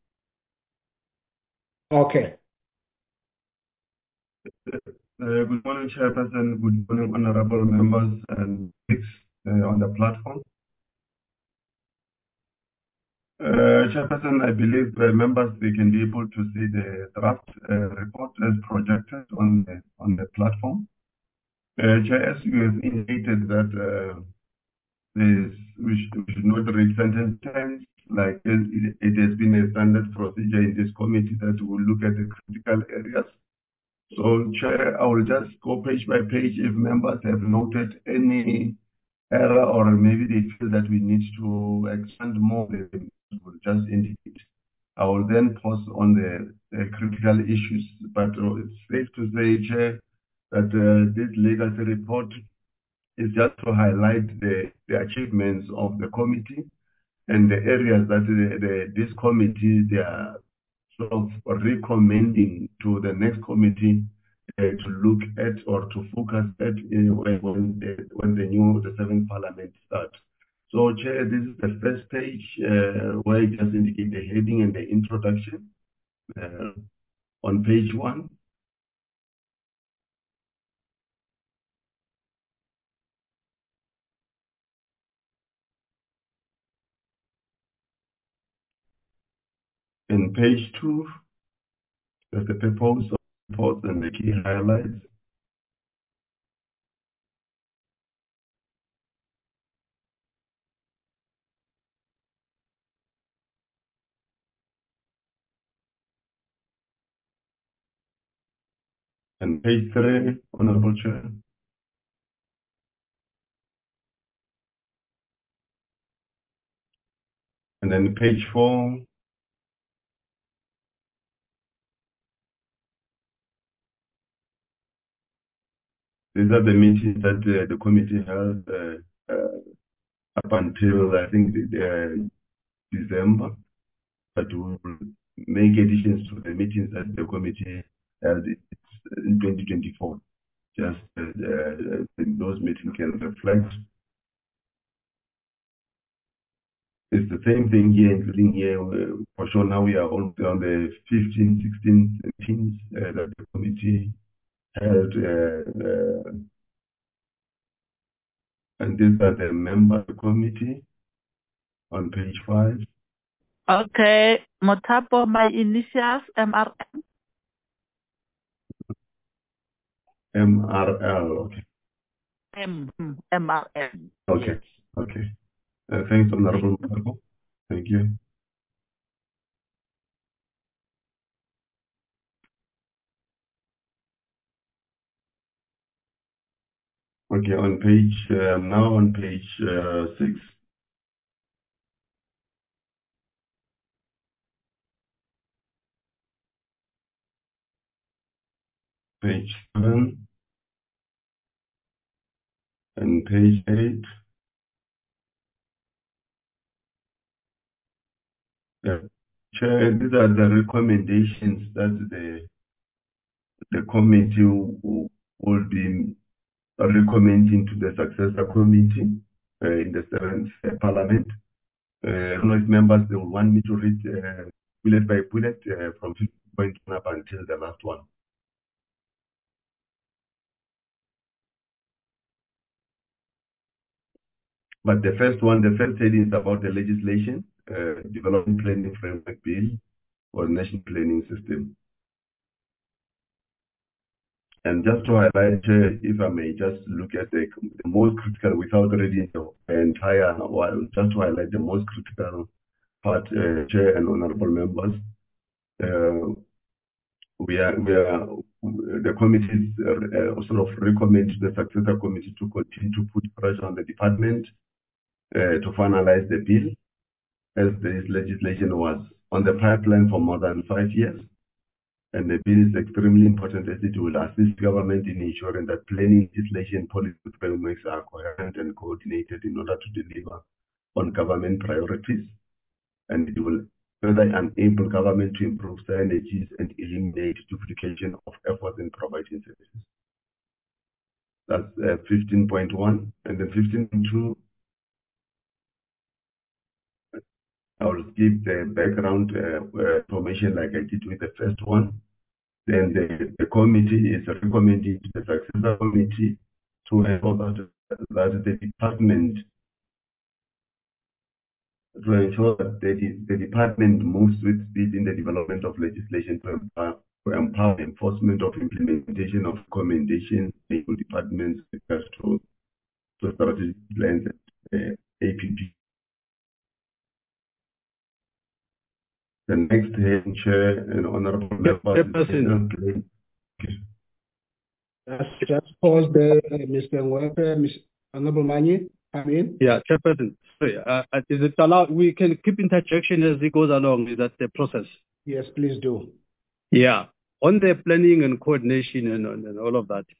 Okay. Good morning, Chairperson. Good morning, honorable members and colleagues on the platform. Chairperson, I believe members, they can be able to see the draft report as projected on the platform. Chair, as you have indicated that we should not read sentence, like it has been a standard procedure in this committee that we will look at the critical areas. So, Chair, I will just go page by page. If members have noted any error or maybe they feel that we need to expand more, they will just indicate. I will then pause on the critical issues. But it's safe to say, Chair, that this legacy report is just to highlight the achievements of the committee and the areas that this committee, they are sort of recommending to the next committee to look at or to focus at when the seventh parliament starts. So, Chair, this is the first page where it just indicates the heading and the introduction on page 1. In page 2, there's the purpose of reports and the key highlights. And page 3, Honorable Chair. And then page 4. These are the meetings that the committee held up until, I think, December. But we will make additions to the meetings that the committee held in 2024. Just those meetings can reflect. It's the same thing here, including here. For sure, now we are on the 15, 16, 17 that the committee held. And these are the member of the committee on page 5. Okay, Motapo, my initials, MRM. MRL, okay. MRM. Okay, okay. Thanks, Honorable Motapo. Thank you. Okay, on page, now on page 6. Page 7. And page 8. Yeah. Chair, these are the recommendations that the committee will be recommending to the successor committee in the 7th Parliament. I don't know if members they will want me to read bullet by bullet from 50.1 up until the last one. But the first heading is about the legislation, Development Planning Framework Bill for National Planning System. And just to highlight, if I may just look at the most critical without reading the entire, just to highlight the most critical part, Chair and honorable members. The committee sort of recommend to the successor committee to continue to put pressure on the department to finalize the bill, as this legislation was on the pipeline for more than 5 years. And the bill is extremely important as it will assist government in ensuring that planning, legislation, policy frameworks are coherent and coordinated in order to deliver on government priorities. And it will further enable government to improve synergies and eliminate duplication of efforts in providing services. That's 15.1. And then 15.2, I will give the background information like I did with the first one. Then the committee is recommending to the successor committee to ensure that the department the department moves with speed in the development of legislation to empower enforcement of implementation of recommendations in departments to strategic plans and APP. The next hearing, Chair and honorable members. Just pause there, Mr. Nweke. Honorable Manyi, come in. Yeah, Chairperson. Sorry, is it allowed? We can keep interjection as it goes along. Is that the process? Yes, please do. Yeah, on the planning and coordination and all of that.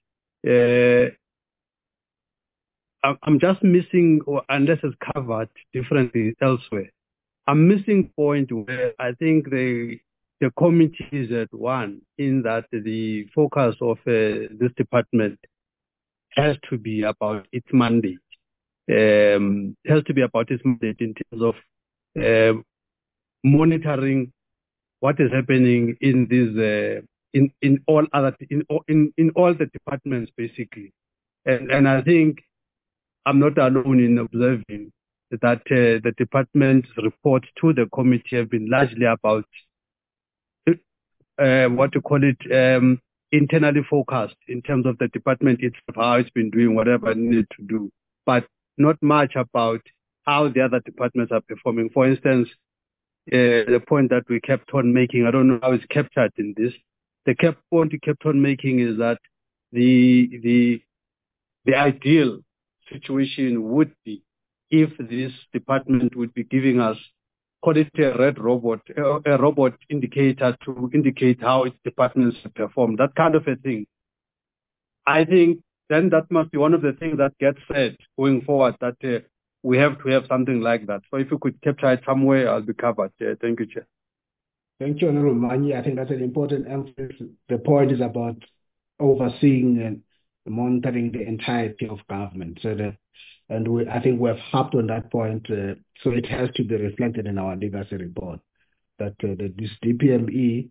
I'm just missing, or unless it's covered differently elsewhere. I'm missing point where I think the committee is at one in that the focus of this department has to be about its mandate. Has to be about its mandate in terms of monitoring what is happening in these in all the departments basically, and I think I'm not alone in observing that the department's reports to the committee have been largely about what you call it internally focused in terms of the department itself, how it's been doing whatever it needed to do, but not much about how the other departments are performing. For instance, the point that we kept on making, I don't know how it's captured in this. The point we kept on making is that the ideal situation would be if this department would be giving us, call it a robot indicator to indicate how its departments perform, that kind of a thing. I think then that must be one of the things that gets said going forward, that we have to have something like that. So if you could capture it somewhere, I'll be covered. Thank you, Chair. Thank you, Honorable Manyi. I think that's an important emphasis. The point is about overseeing and monitoring the entirety of government. I think we have harped on that point. So it has to be reflected in our legacy report that this DPME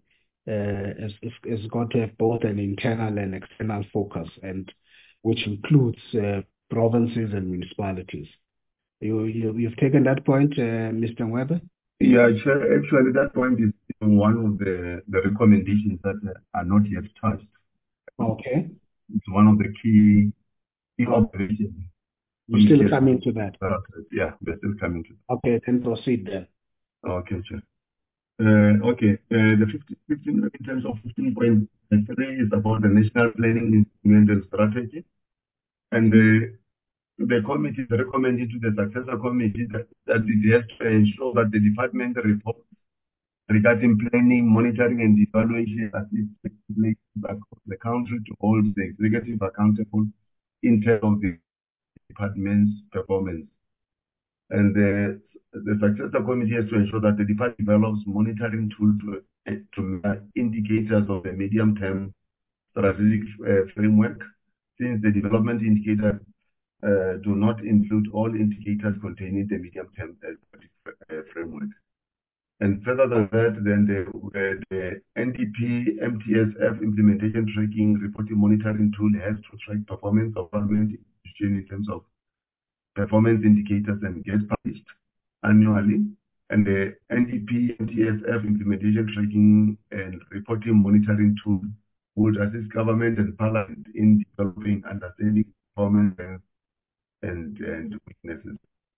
has got to have both an internal and external focus, and which includes provinces and municipalities. You've taken that point, Mr. Weber? Yeah, Chair, actually that point is one of the recommendations that are not yet touched. Okay. It's one of the key observations. You're still coming to that? Yeah, we're still coming to that. Okay, then proceed then. Okay, Chair. Okay, the 15 in terms of 15.3 is about the National Planning Instrument and Strategy. And the committee is recommending to the successor committee that it has to ensure that the department report regarding planning, monitoring, and evaluation assists the country to hold the executive accountable in terms of the department's performance. And the successor committee has to ensure that the department develops monitoring tools to indicators of the medium-term strategic framework, since the development indicators do not include all indicators containing the medium-term framework. And further than that, then the NDP MTSF implementation tracking reporting monitoring tool has to track performance of government institutions in terms of performance indicators and get published annually. And the NDP MTSF implementation tracking and reporting monitoring tool would assist government and parliament in developing understanding performance and weaknesses.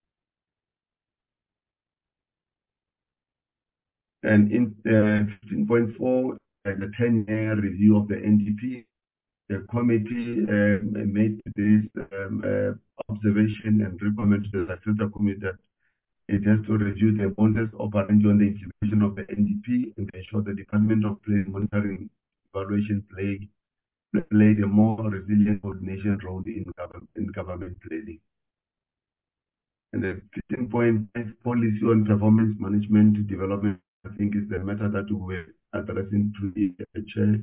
And in 15.4, the 10-year review of the NDP, the committee made this observation and recommended to the successor committee that it has to review the modus operandi on the implementation of the NDP and ensure the Department of Planning, Monitoring, Evaluation played a more resilient coordination role in government planning. And the 15.5 policy on performance management development, I think, is the matter that we're addressing to the Chair.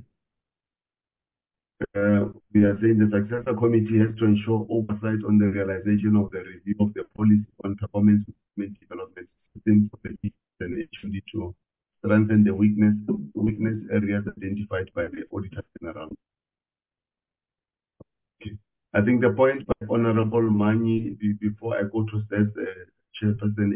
We are saying the successor committee has to ensure oversight on the realization of the review of the policy on performance management development systems for the and HOD to strengthen the weakness areas identified by the Auditor General. Okay. I think the point by Honorable Manyi, before I go to the Chairperson,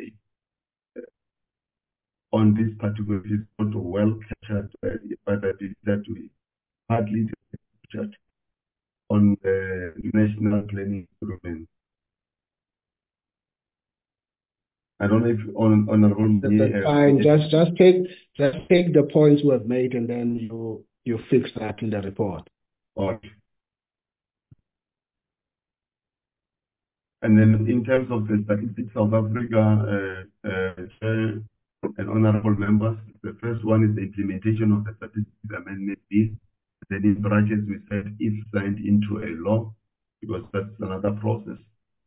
on this particular is not well captured, but I think that we hardly captured on the national planning instrument. I don't know if Honorable fine. Just take the points we have made and then you fix that in the report. Okay. And then in terms of the statistics of Africa, Chair and honorable members, the first one is the implementation of the Statistics Amendment Bill. Then in brackets we said if signed into a law, because that's another process.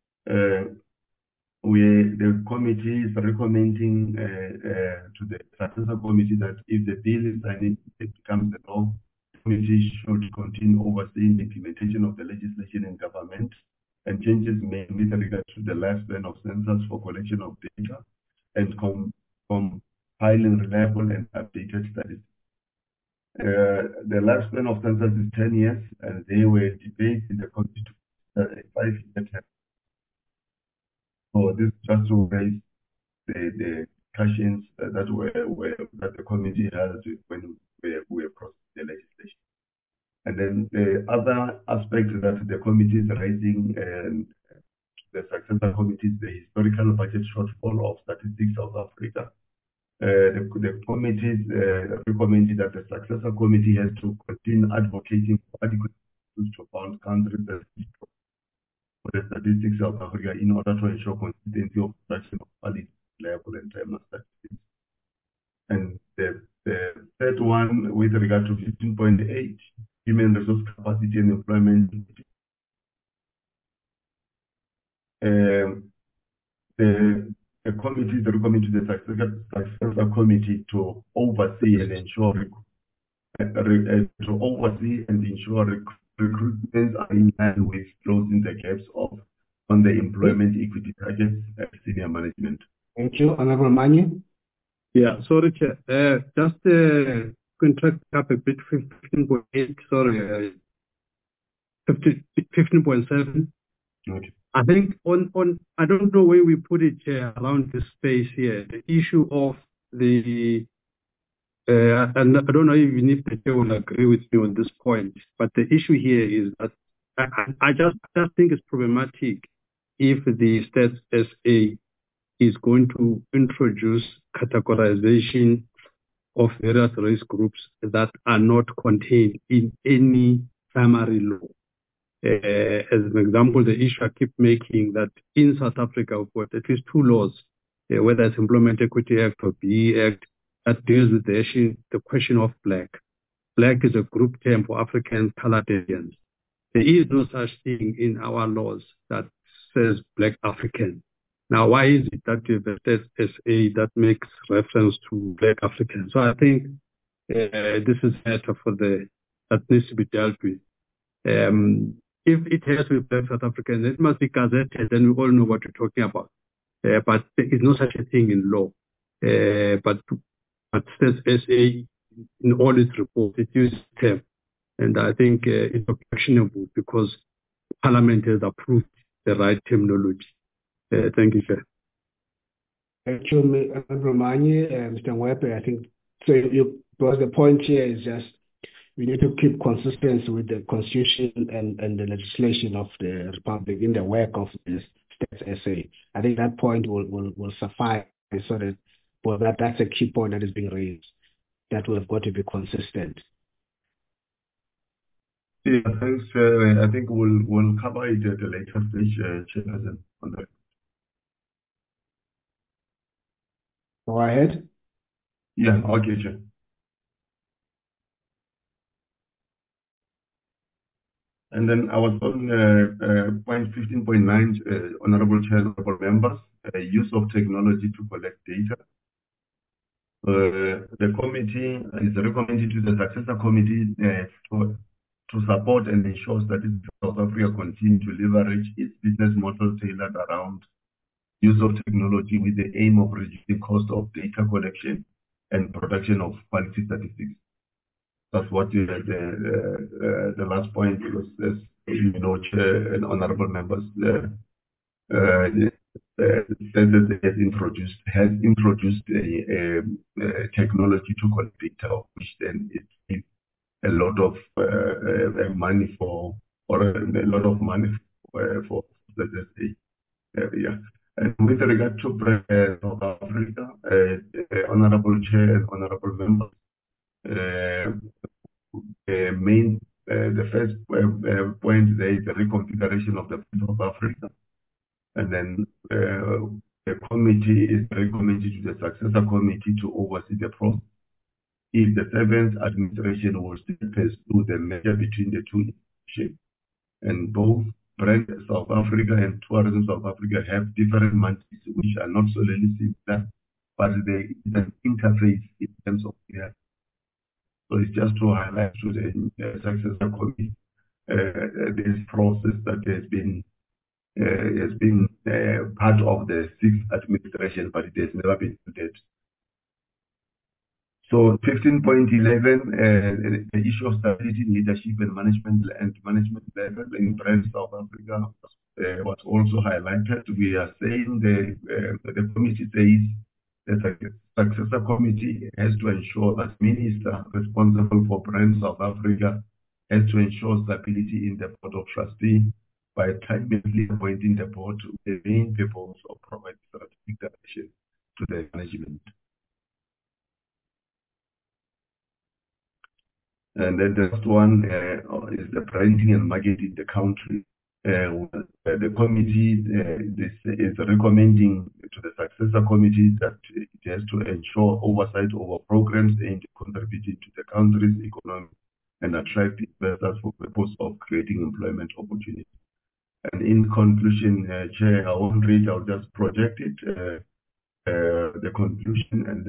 The committee is recommending to the successor committee that if the bill is signed, it becomes a law. The committee should continue overseeing the implementation of the legislation in government and changes made with regard to the lifespan of census for collection of data and compiling reliable and updated studies. The lifespan of census is 10 years, and they were debated in the Constitution 5-year term. So this just to raise the questions that the committee had when we processed the legislation. And then the other aspect that the committee is raising, and the successor committee, is the historical budget shortfall of Statistics South Africa. The committee recommended that the successor committee has to continue advocating for adequate resources to fund countries for the Statistics South Africa in order to ensure consistency of production of valid, reliable, and timely statistics. And the third one, with regard to 15.8, human resource capacity and employment. The committee is recommending to the successor committee to oversee and ensure recruitments are in line with closing the gaps on the employment equity targets at senior management. Thank you. Honorable Manyi. Yeah, sorry, Chair. Just contract up a bit, 15.8, sorry, 15.7. Okay. I think I don't know where we put it around this space here. The issue of the, and I don't know even if the chair will agree with me on this point, but the issue here is that I just think it's problematic if the Stats SA is going to introduce categorization of various race groups that are not contained in any primary law. As an example, the issue I keep making that in South Africa, we've got at least two laws, whether it's Employment Equity Act or BE Act, that deals with the question of black. Black is a group term for African colored Indians. There is no such thing in our laws that says black African. Now, why is it that the Stats SA that makes reference to black African? So I think this is a matter that needs to be dealt with. If it has to be black South African, it must be gazetted, then we all know what you're talking about. But there is no such a thing in law. But Stats SA, in all its reports, it uses term. And I think it's questionable because Parliament has approved the right terminology. Thank you, Chair. Thank you, Honorable Manyi. Mr. Mwepe, I think, so because the point here is just we need to keep consistency with the Constitution and the legislation of the Republic in the work of the Stats SA. I think that point will suffice so that that's a key point that is being raised, that we've got to be consistent. Yeah, thanks. I think we'll cover it at a later stage, Chairperson, on that. Go ahead. Yeah, okay, Chair. And then I was on point 15.9, Honorable Chair, Honorable Members, use of technology to collect data. The committee is recommended to the successor committee to support and ensure that South Africa continue to leverage its business model tailored around use of technology with the aim of reducing cost of data collection and production of quality statistics. That's what the last point was, as you know, Chair and honorable members, has introduced a technology to collect data, which then is a lot of money for the yeah. And with regard to South Africa, honorable Chair and honorable members, the first point there is the reconfiguration of the South Africa, and then the committee is recommended to the successor committee to oversee the process. If the seventh administration will still pursue the merger between the two institutions, and both Brand South Africa and Tourism South Africa have different mandates which are not solely similar, but they an interface in terms of their. So it's just to highlight to the successor committee this process that has been part of the sixth administration, but it has never been included. So 15.11, the issue of stability, leadership, and management level in Brand South Africa was also highlighted. We are saying the committee says the successor committee has to ensure that minister responsible for Brand South Africa as to ensure stability in the Board of Trustees by timely appointing the board with the main purpose of providing strategic direction to the management. And then the last one is the branding and marketing the country. The committee is recommending to the successor committee that it has to ensure oversight over programs aimed at contributing to the country's economy and attract investors for the purpose of creating employment opportunities. And in conclusion, Chair, I won't read, I'll just project it, the conclusion, and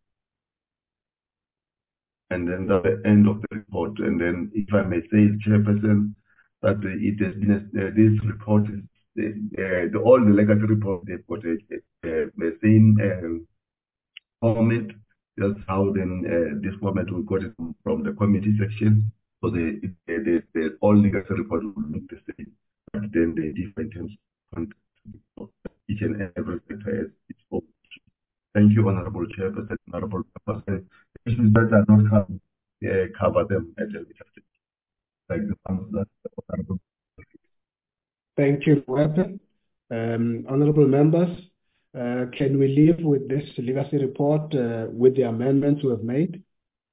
then the end of the report. And then, if I may say, Chairperson, that it has been this report is all the legacy reports, they've got the same format. That's how then this format we got it from the committee section. So the all legacy reports will look the same, but then they differ in terms of content. Each and every sector has its own. Thank you, Honorable Chairperson, Honorable Person. Issues that are not cover them at a later stage. Like the ones that Honorable. Thank you, Weapon. Honorable members, can we leave with this legacy report with the amendments we have made?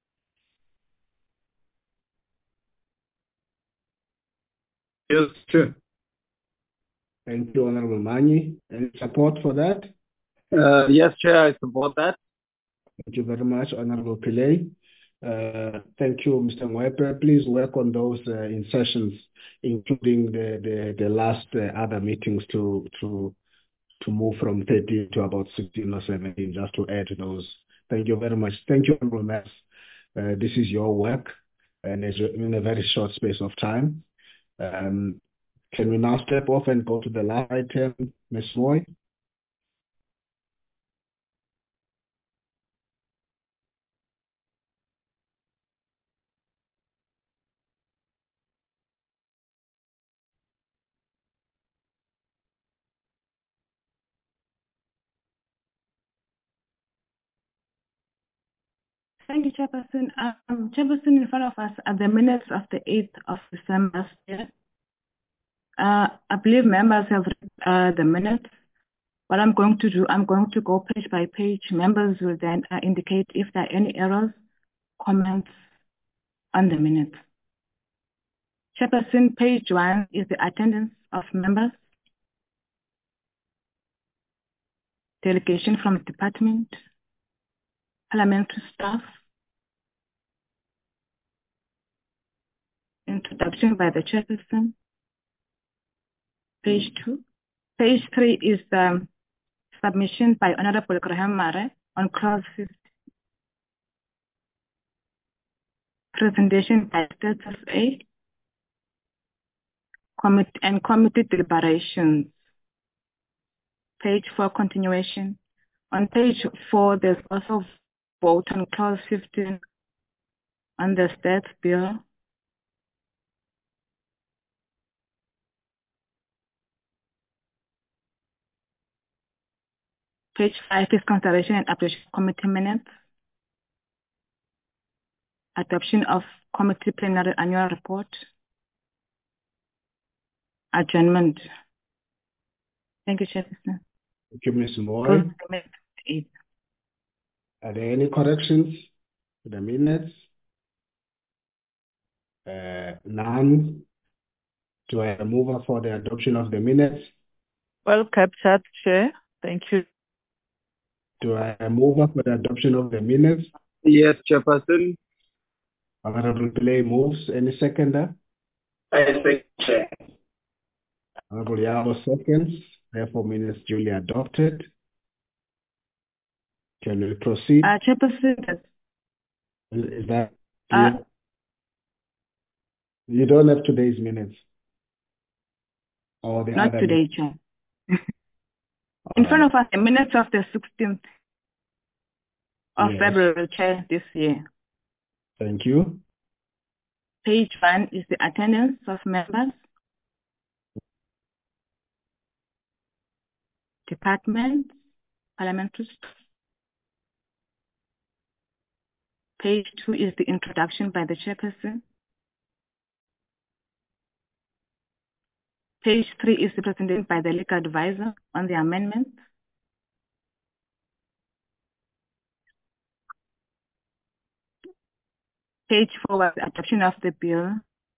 Yes, Chair. Thank you, Honorable Manyi. Any support for that? Yes, Chair, I support that. Thank you very much, Honorable Pillay. Thank you, Mr. Mwepe. Please work on those in sessions, including the last other meetings to move from 13 to about 16 or 17, just to add those. Thank you very much. Thank you, Honorable Members. This is your work, and it's in a very short space of time. Can we now step off and go to the last item, Ms. Moy? Thank you, Chairperson. Chairperson, in front of us are the minutes of the 8th of December last year. I believe members have read the minutes. What I'm going to do, I'm going to go page by page. Members will then indicate if there are any errors, comments on the minutes. Chairperson, page 1 is the attendance of members. Delegation from the department, parliamentary staff, introduction by the chairperson. Page 2. Page 3 is the submission by Honorable Graham Mare on clause 50. Presentation by status A. Committee deliberations. Page 4, continuation. On page 4, there's also vote on clause 15 on the stats bill. Page 5 is consideration and application committee minutes. Adoption of committee plenary annual report. Adjournment. Thank you, Chairperson. Thank you, Ms. Moy. Are there any corrections to the minutes? None. Do I have a mover for the adoption of the minutes? Well captured, Chair. Thank you. Do I have a mover for the adoption of the minutes? Yes, Chairperson. Honorable Pillay moves. Any seconder? I second, Chair. Honorable Yabo seconds. Therefore, minutes duly adopted. Can we proceed? Chairperson. Is that clear? You don't have today's minutes. Or the Not other today, Chair. In front of us, the minutes of the 16th of February, Chair, this year. Thank you. Page 1 is the attendance of members. Departments, parliamentary staff. Page 2 is the introduction by the chairperson. Page 3 is represented by the legal advisor on the amendment. Page 4 was the adoption of the bill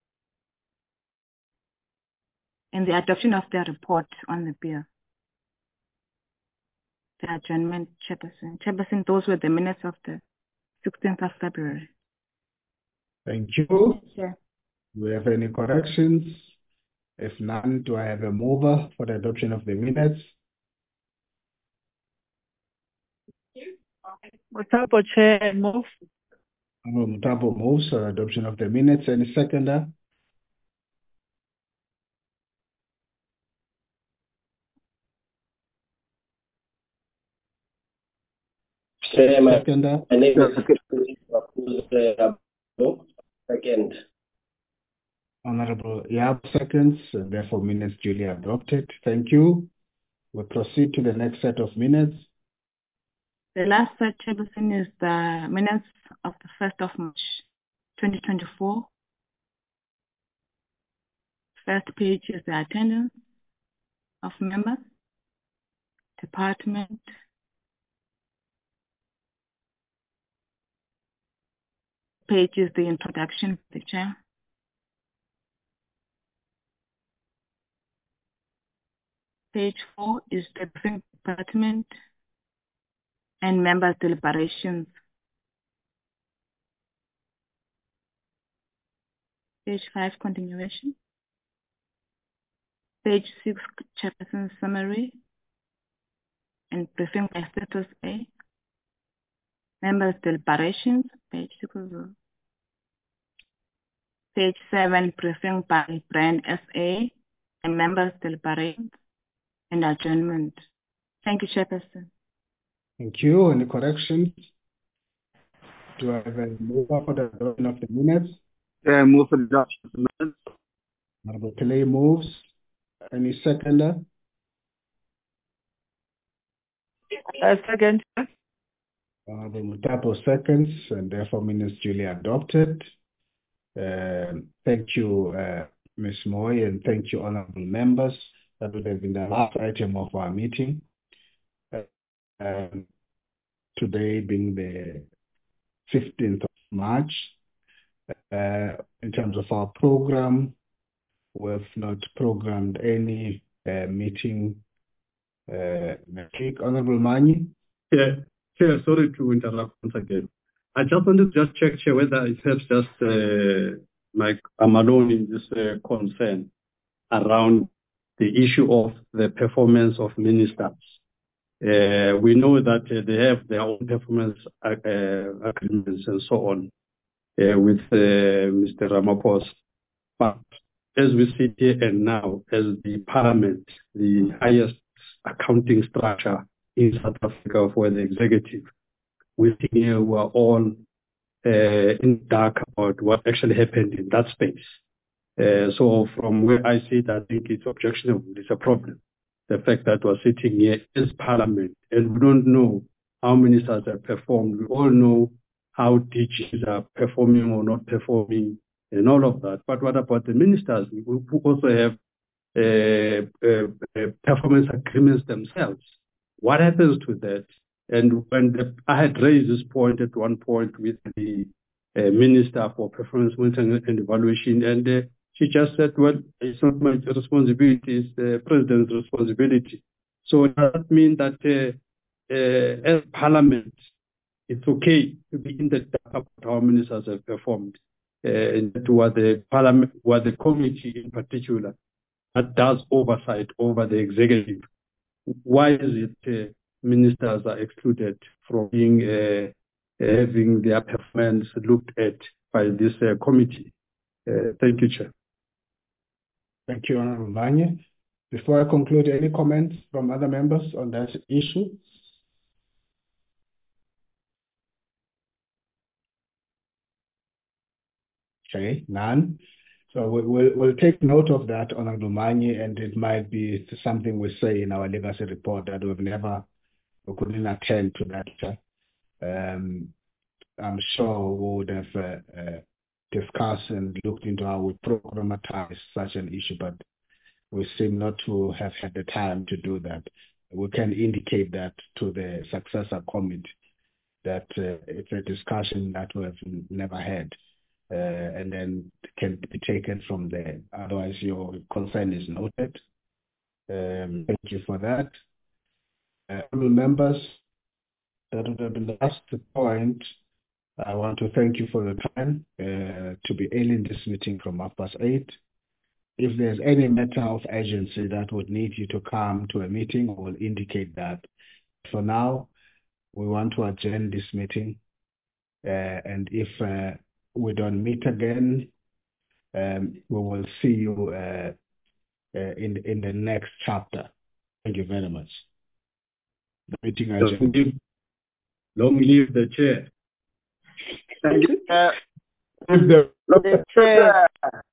and the adoption of the report on the bill. The adjournment, Chairperson. Chairperson, those were the minutes of the 16th of February. Thank you. Sure. Do we have any corrections? If none, do I have a mover for the adoption of the minutes? Mutapo, Chair, move. Honorable Mutapo moves for adoption of the minutes. Any seconder? Seconder? My name is second. Honorable Yab seconds, and therefore minutes duly adopted. Thank you. We'll proceed to the next set of minutes. The last set, Chairperson, is the minutes of the 1st of March, 2024. First page is the attendance of members, department, page is the introduction of the chair. Page 4 is the briefing department and members' deliberations. Page 5, continuation. Page 6, Chairperson summary and briefing by status A. Members' deliberations, page 6 as well. Page 7, briefing by Brand SA and members' deliberations and adjournment. Thank you, Chairperson. Thank you. Any corrections? Do I have a mover for the adoption of the minutes? Move for the adoption of the minutes. Honorable Pillay moves. Any seconder? Second. Honorable Mutapo seconds, and therefore minutes duly adopted. Thank you, Ms. Moy, and thank you, honorable members. That would have been the last item of our meeting. Today being the 15th of March. In terms of our program, we have not programmed any meeting next week. Honorable Manyi? Yeah, Chair, sorry to interrupt once again. I just wanted to just check, Chair, whether it helps just I'm alone in this concern around the issue of the performance of ministers. We know that they have their own performance agreements and so on with Mr. Ramaphosa. But as we sit here and now, as the parliament, the highest accounting structure in South Africa for the executive, we think here we are all in dark about what actually happened in that space. So from where I sit, I think it's objectionable. It's a problem. The fact that we're sitting here as parliament and we don't know how ministers have performed. We all know how DGs are performing or not performing and all of that. But what about the ministers who also have performance agreements themselves? What happens to that? And when I had raised this point at one point with the Minister for Performance Monitoring and Evaluation, and she just said, well, it's not my responsibility, it's the President's responsibility. So does that mean that as Parliament, it's okay to be in the dark about how ministers have performed? And what the Parliament, what the committee in particular, that does oversight over the executive. Why is it ministers are excluded from being having their performance looked at by this committee? Thank you, Chair. Thank you, Honorable Manye. Before I conclude, any comments from other members on that issue? Okay, none. So we'll take note of that, Honorable Manye, and it might be something we say in our legacy report that we couldn't attend to that. I'm sure we would have discussed and looked into how we programmatize such an issue, but we seem not to have had the time to do that. We can indicate that to the successor committee that it's a discussion that we have never had, and then can be taken from there. Otherwise, your concern is noted. Thank you for that. Members, that would have been the last point. I want to thank you for the time to be early in this meeting from 8:30. If there's any matter of urgency that would need you to come to a meeting, we'll indicate that. For now, we want to adjourn this meeting. And if we don't meet again, we will see you in the next chapter. Thank you very much. The meeting adjourned. Long live the chair. Thank you.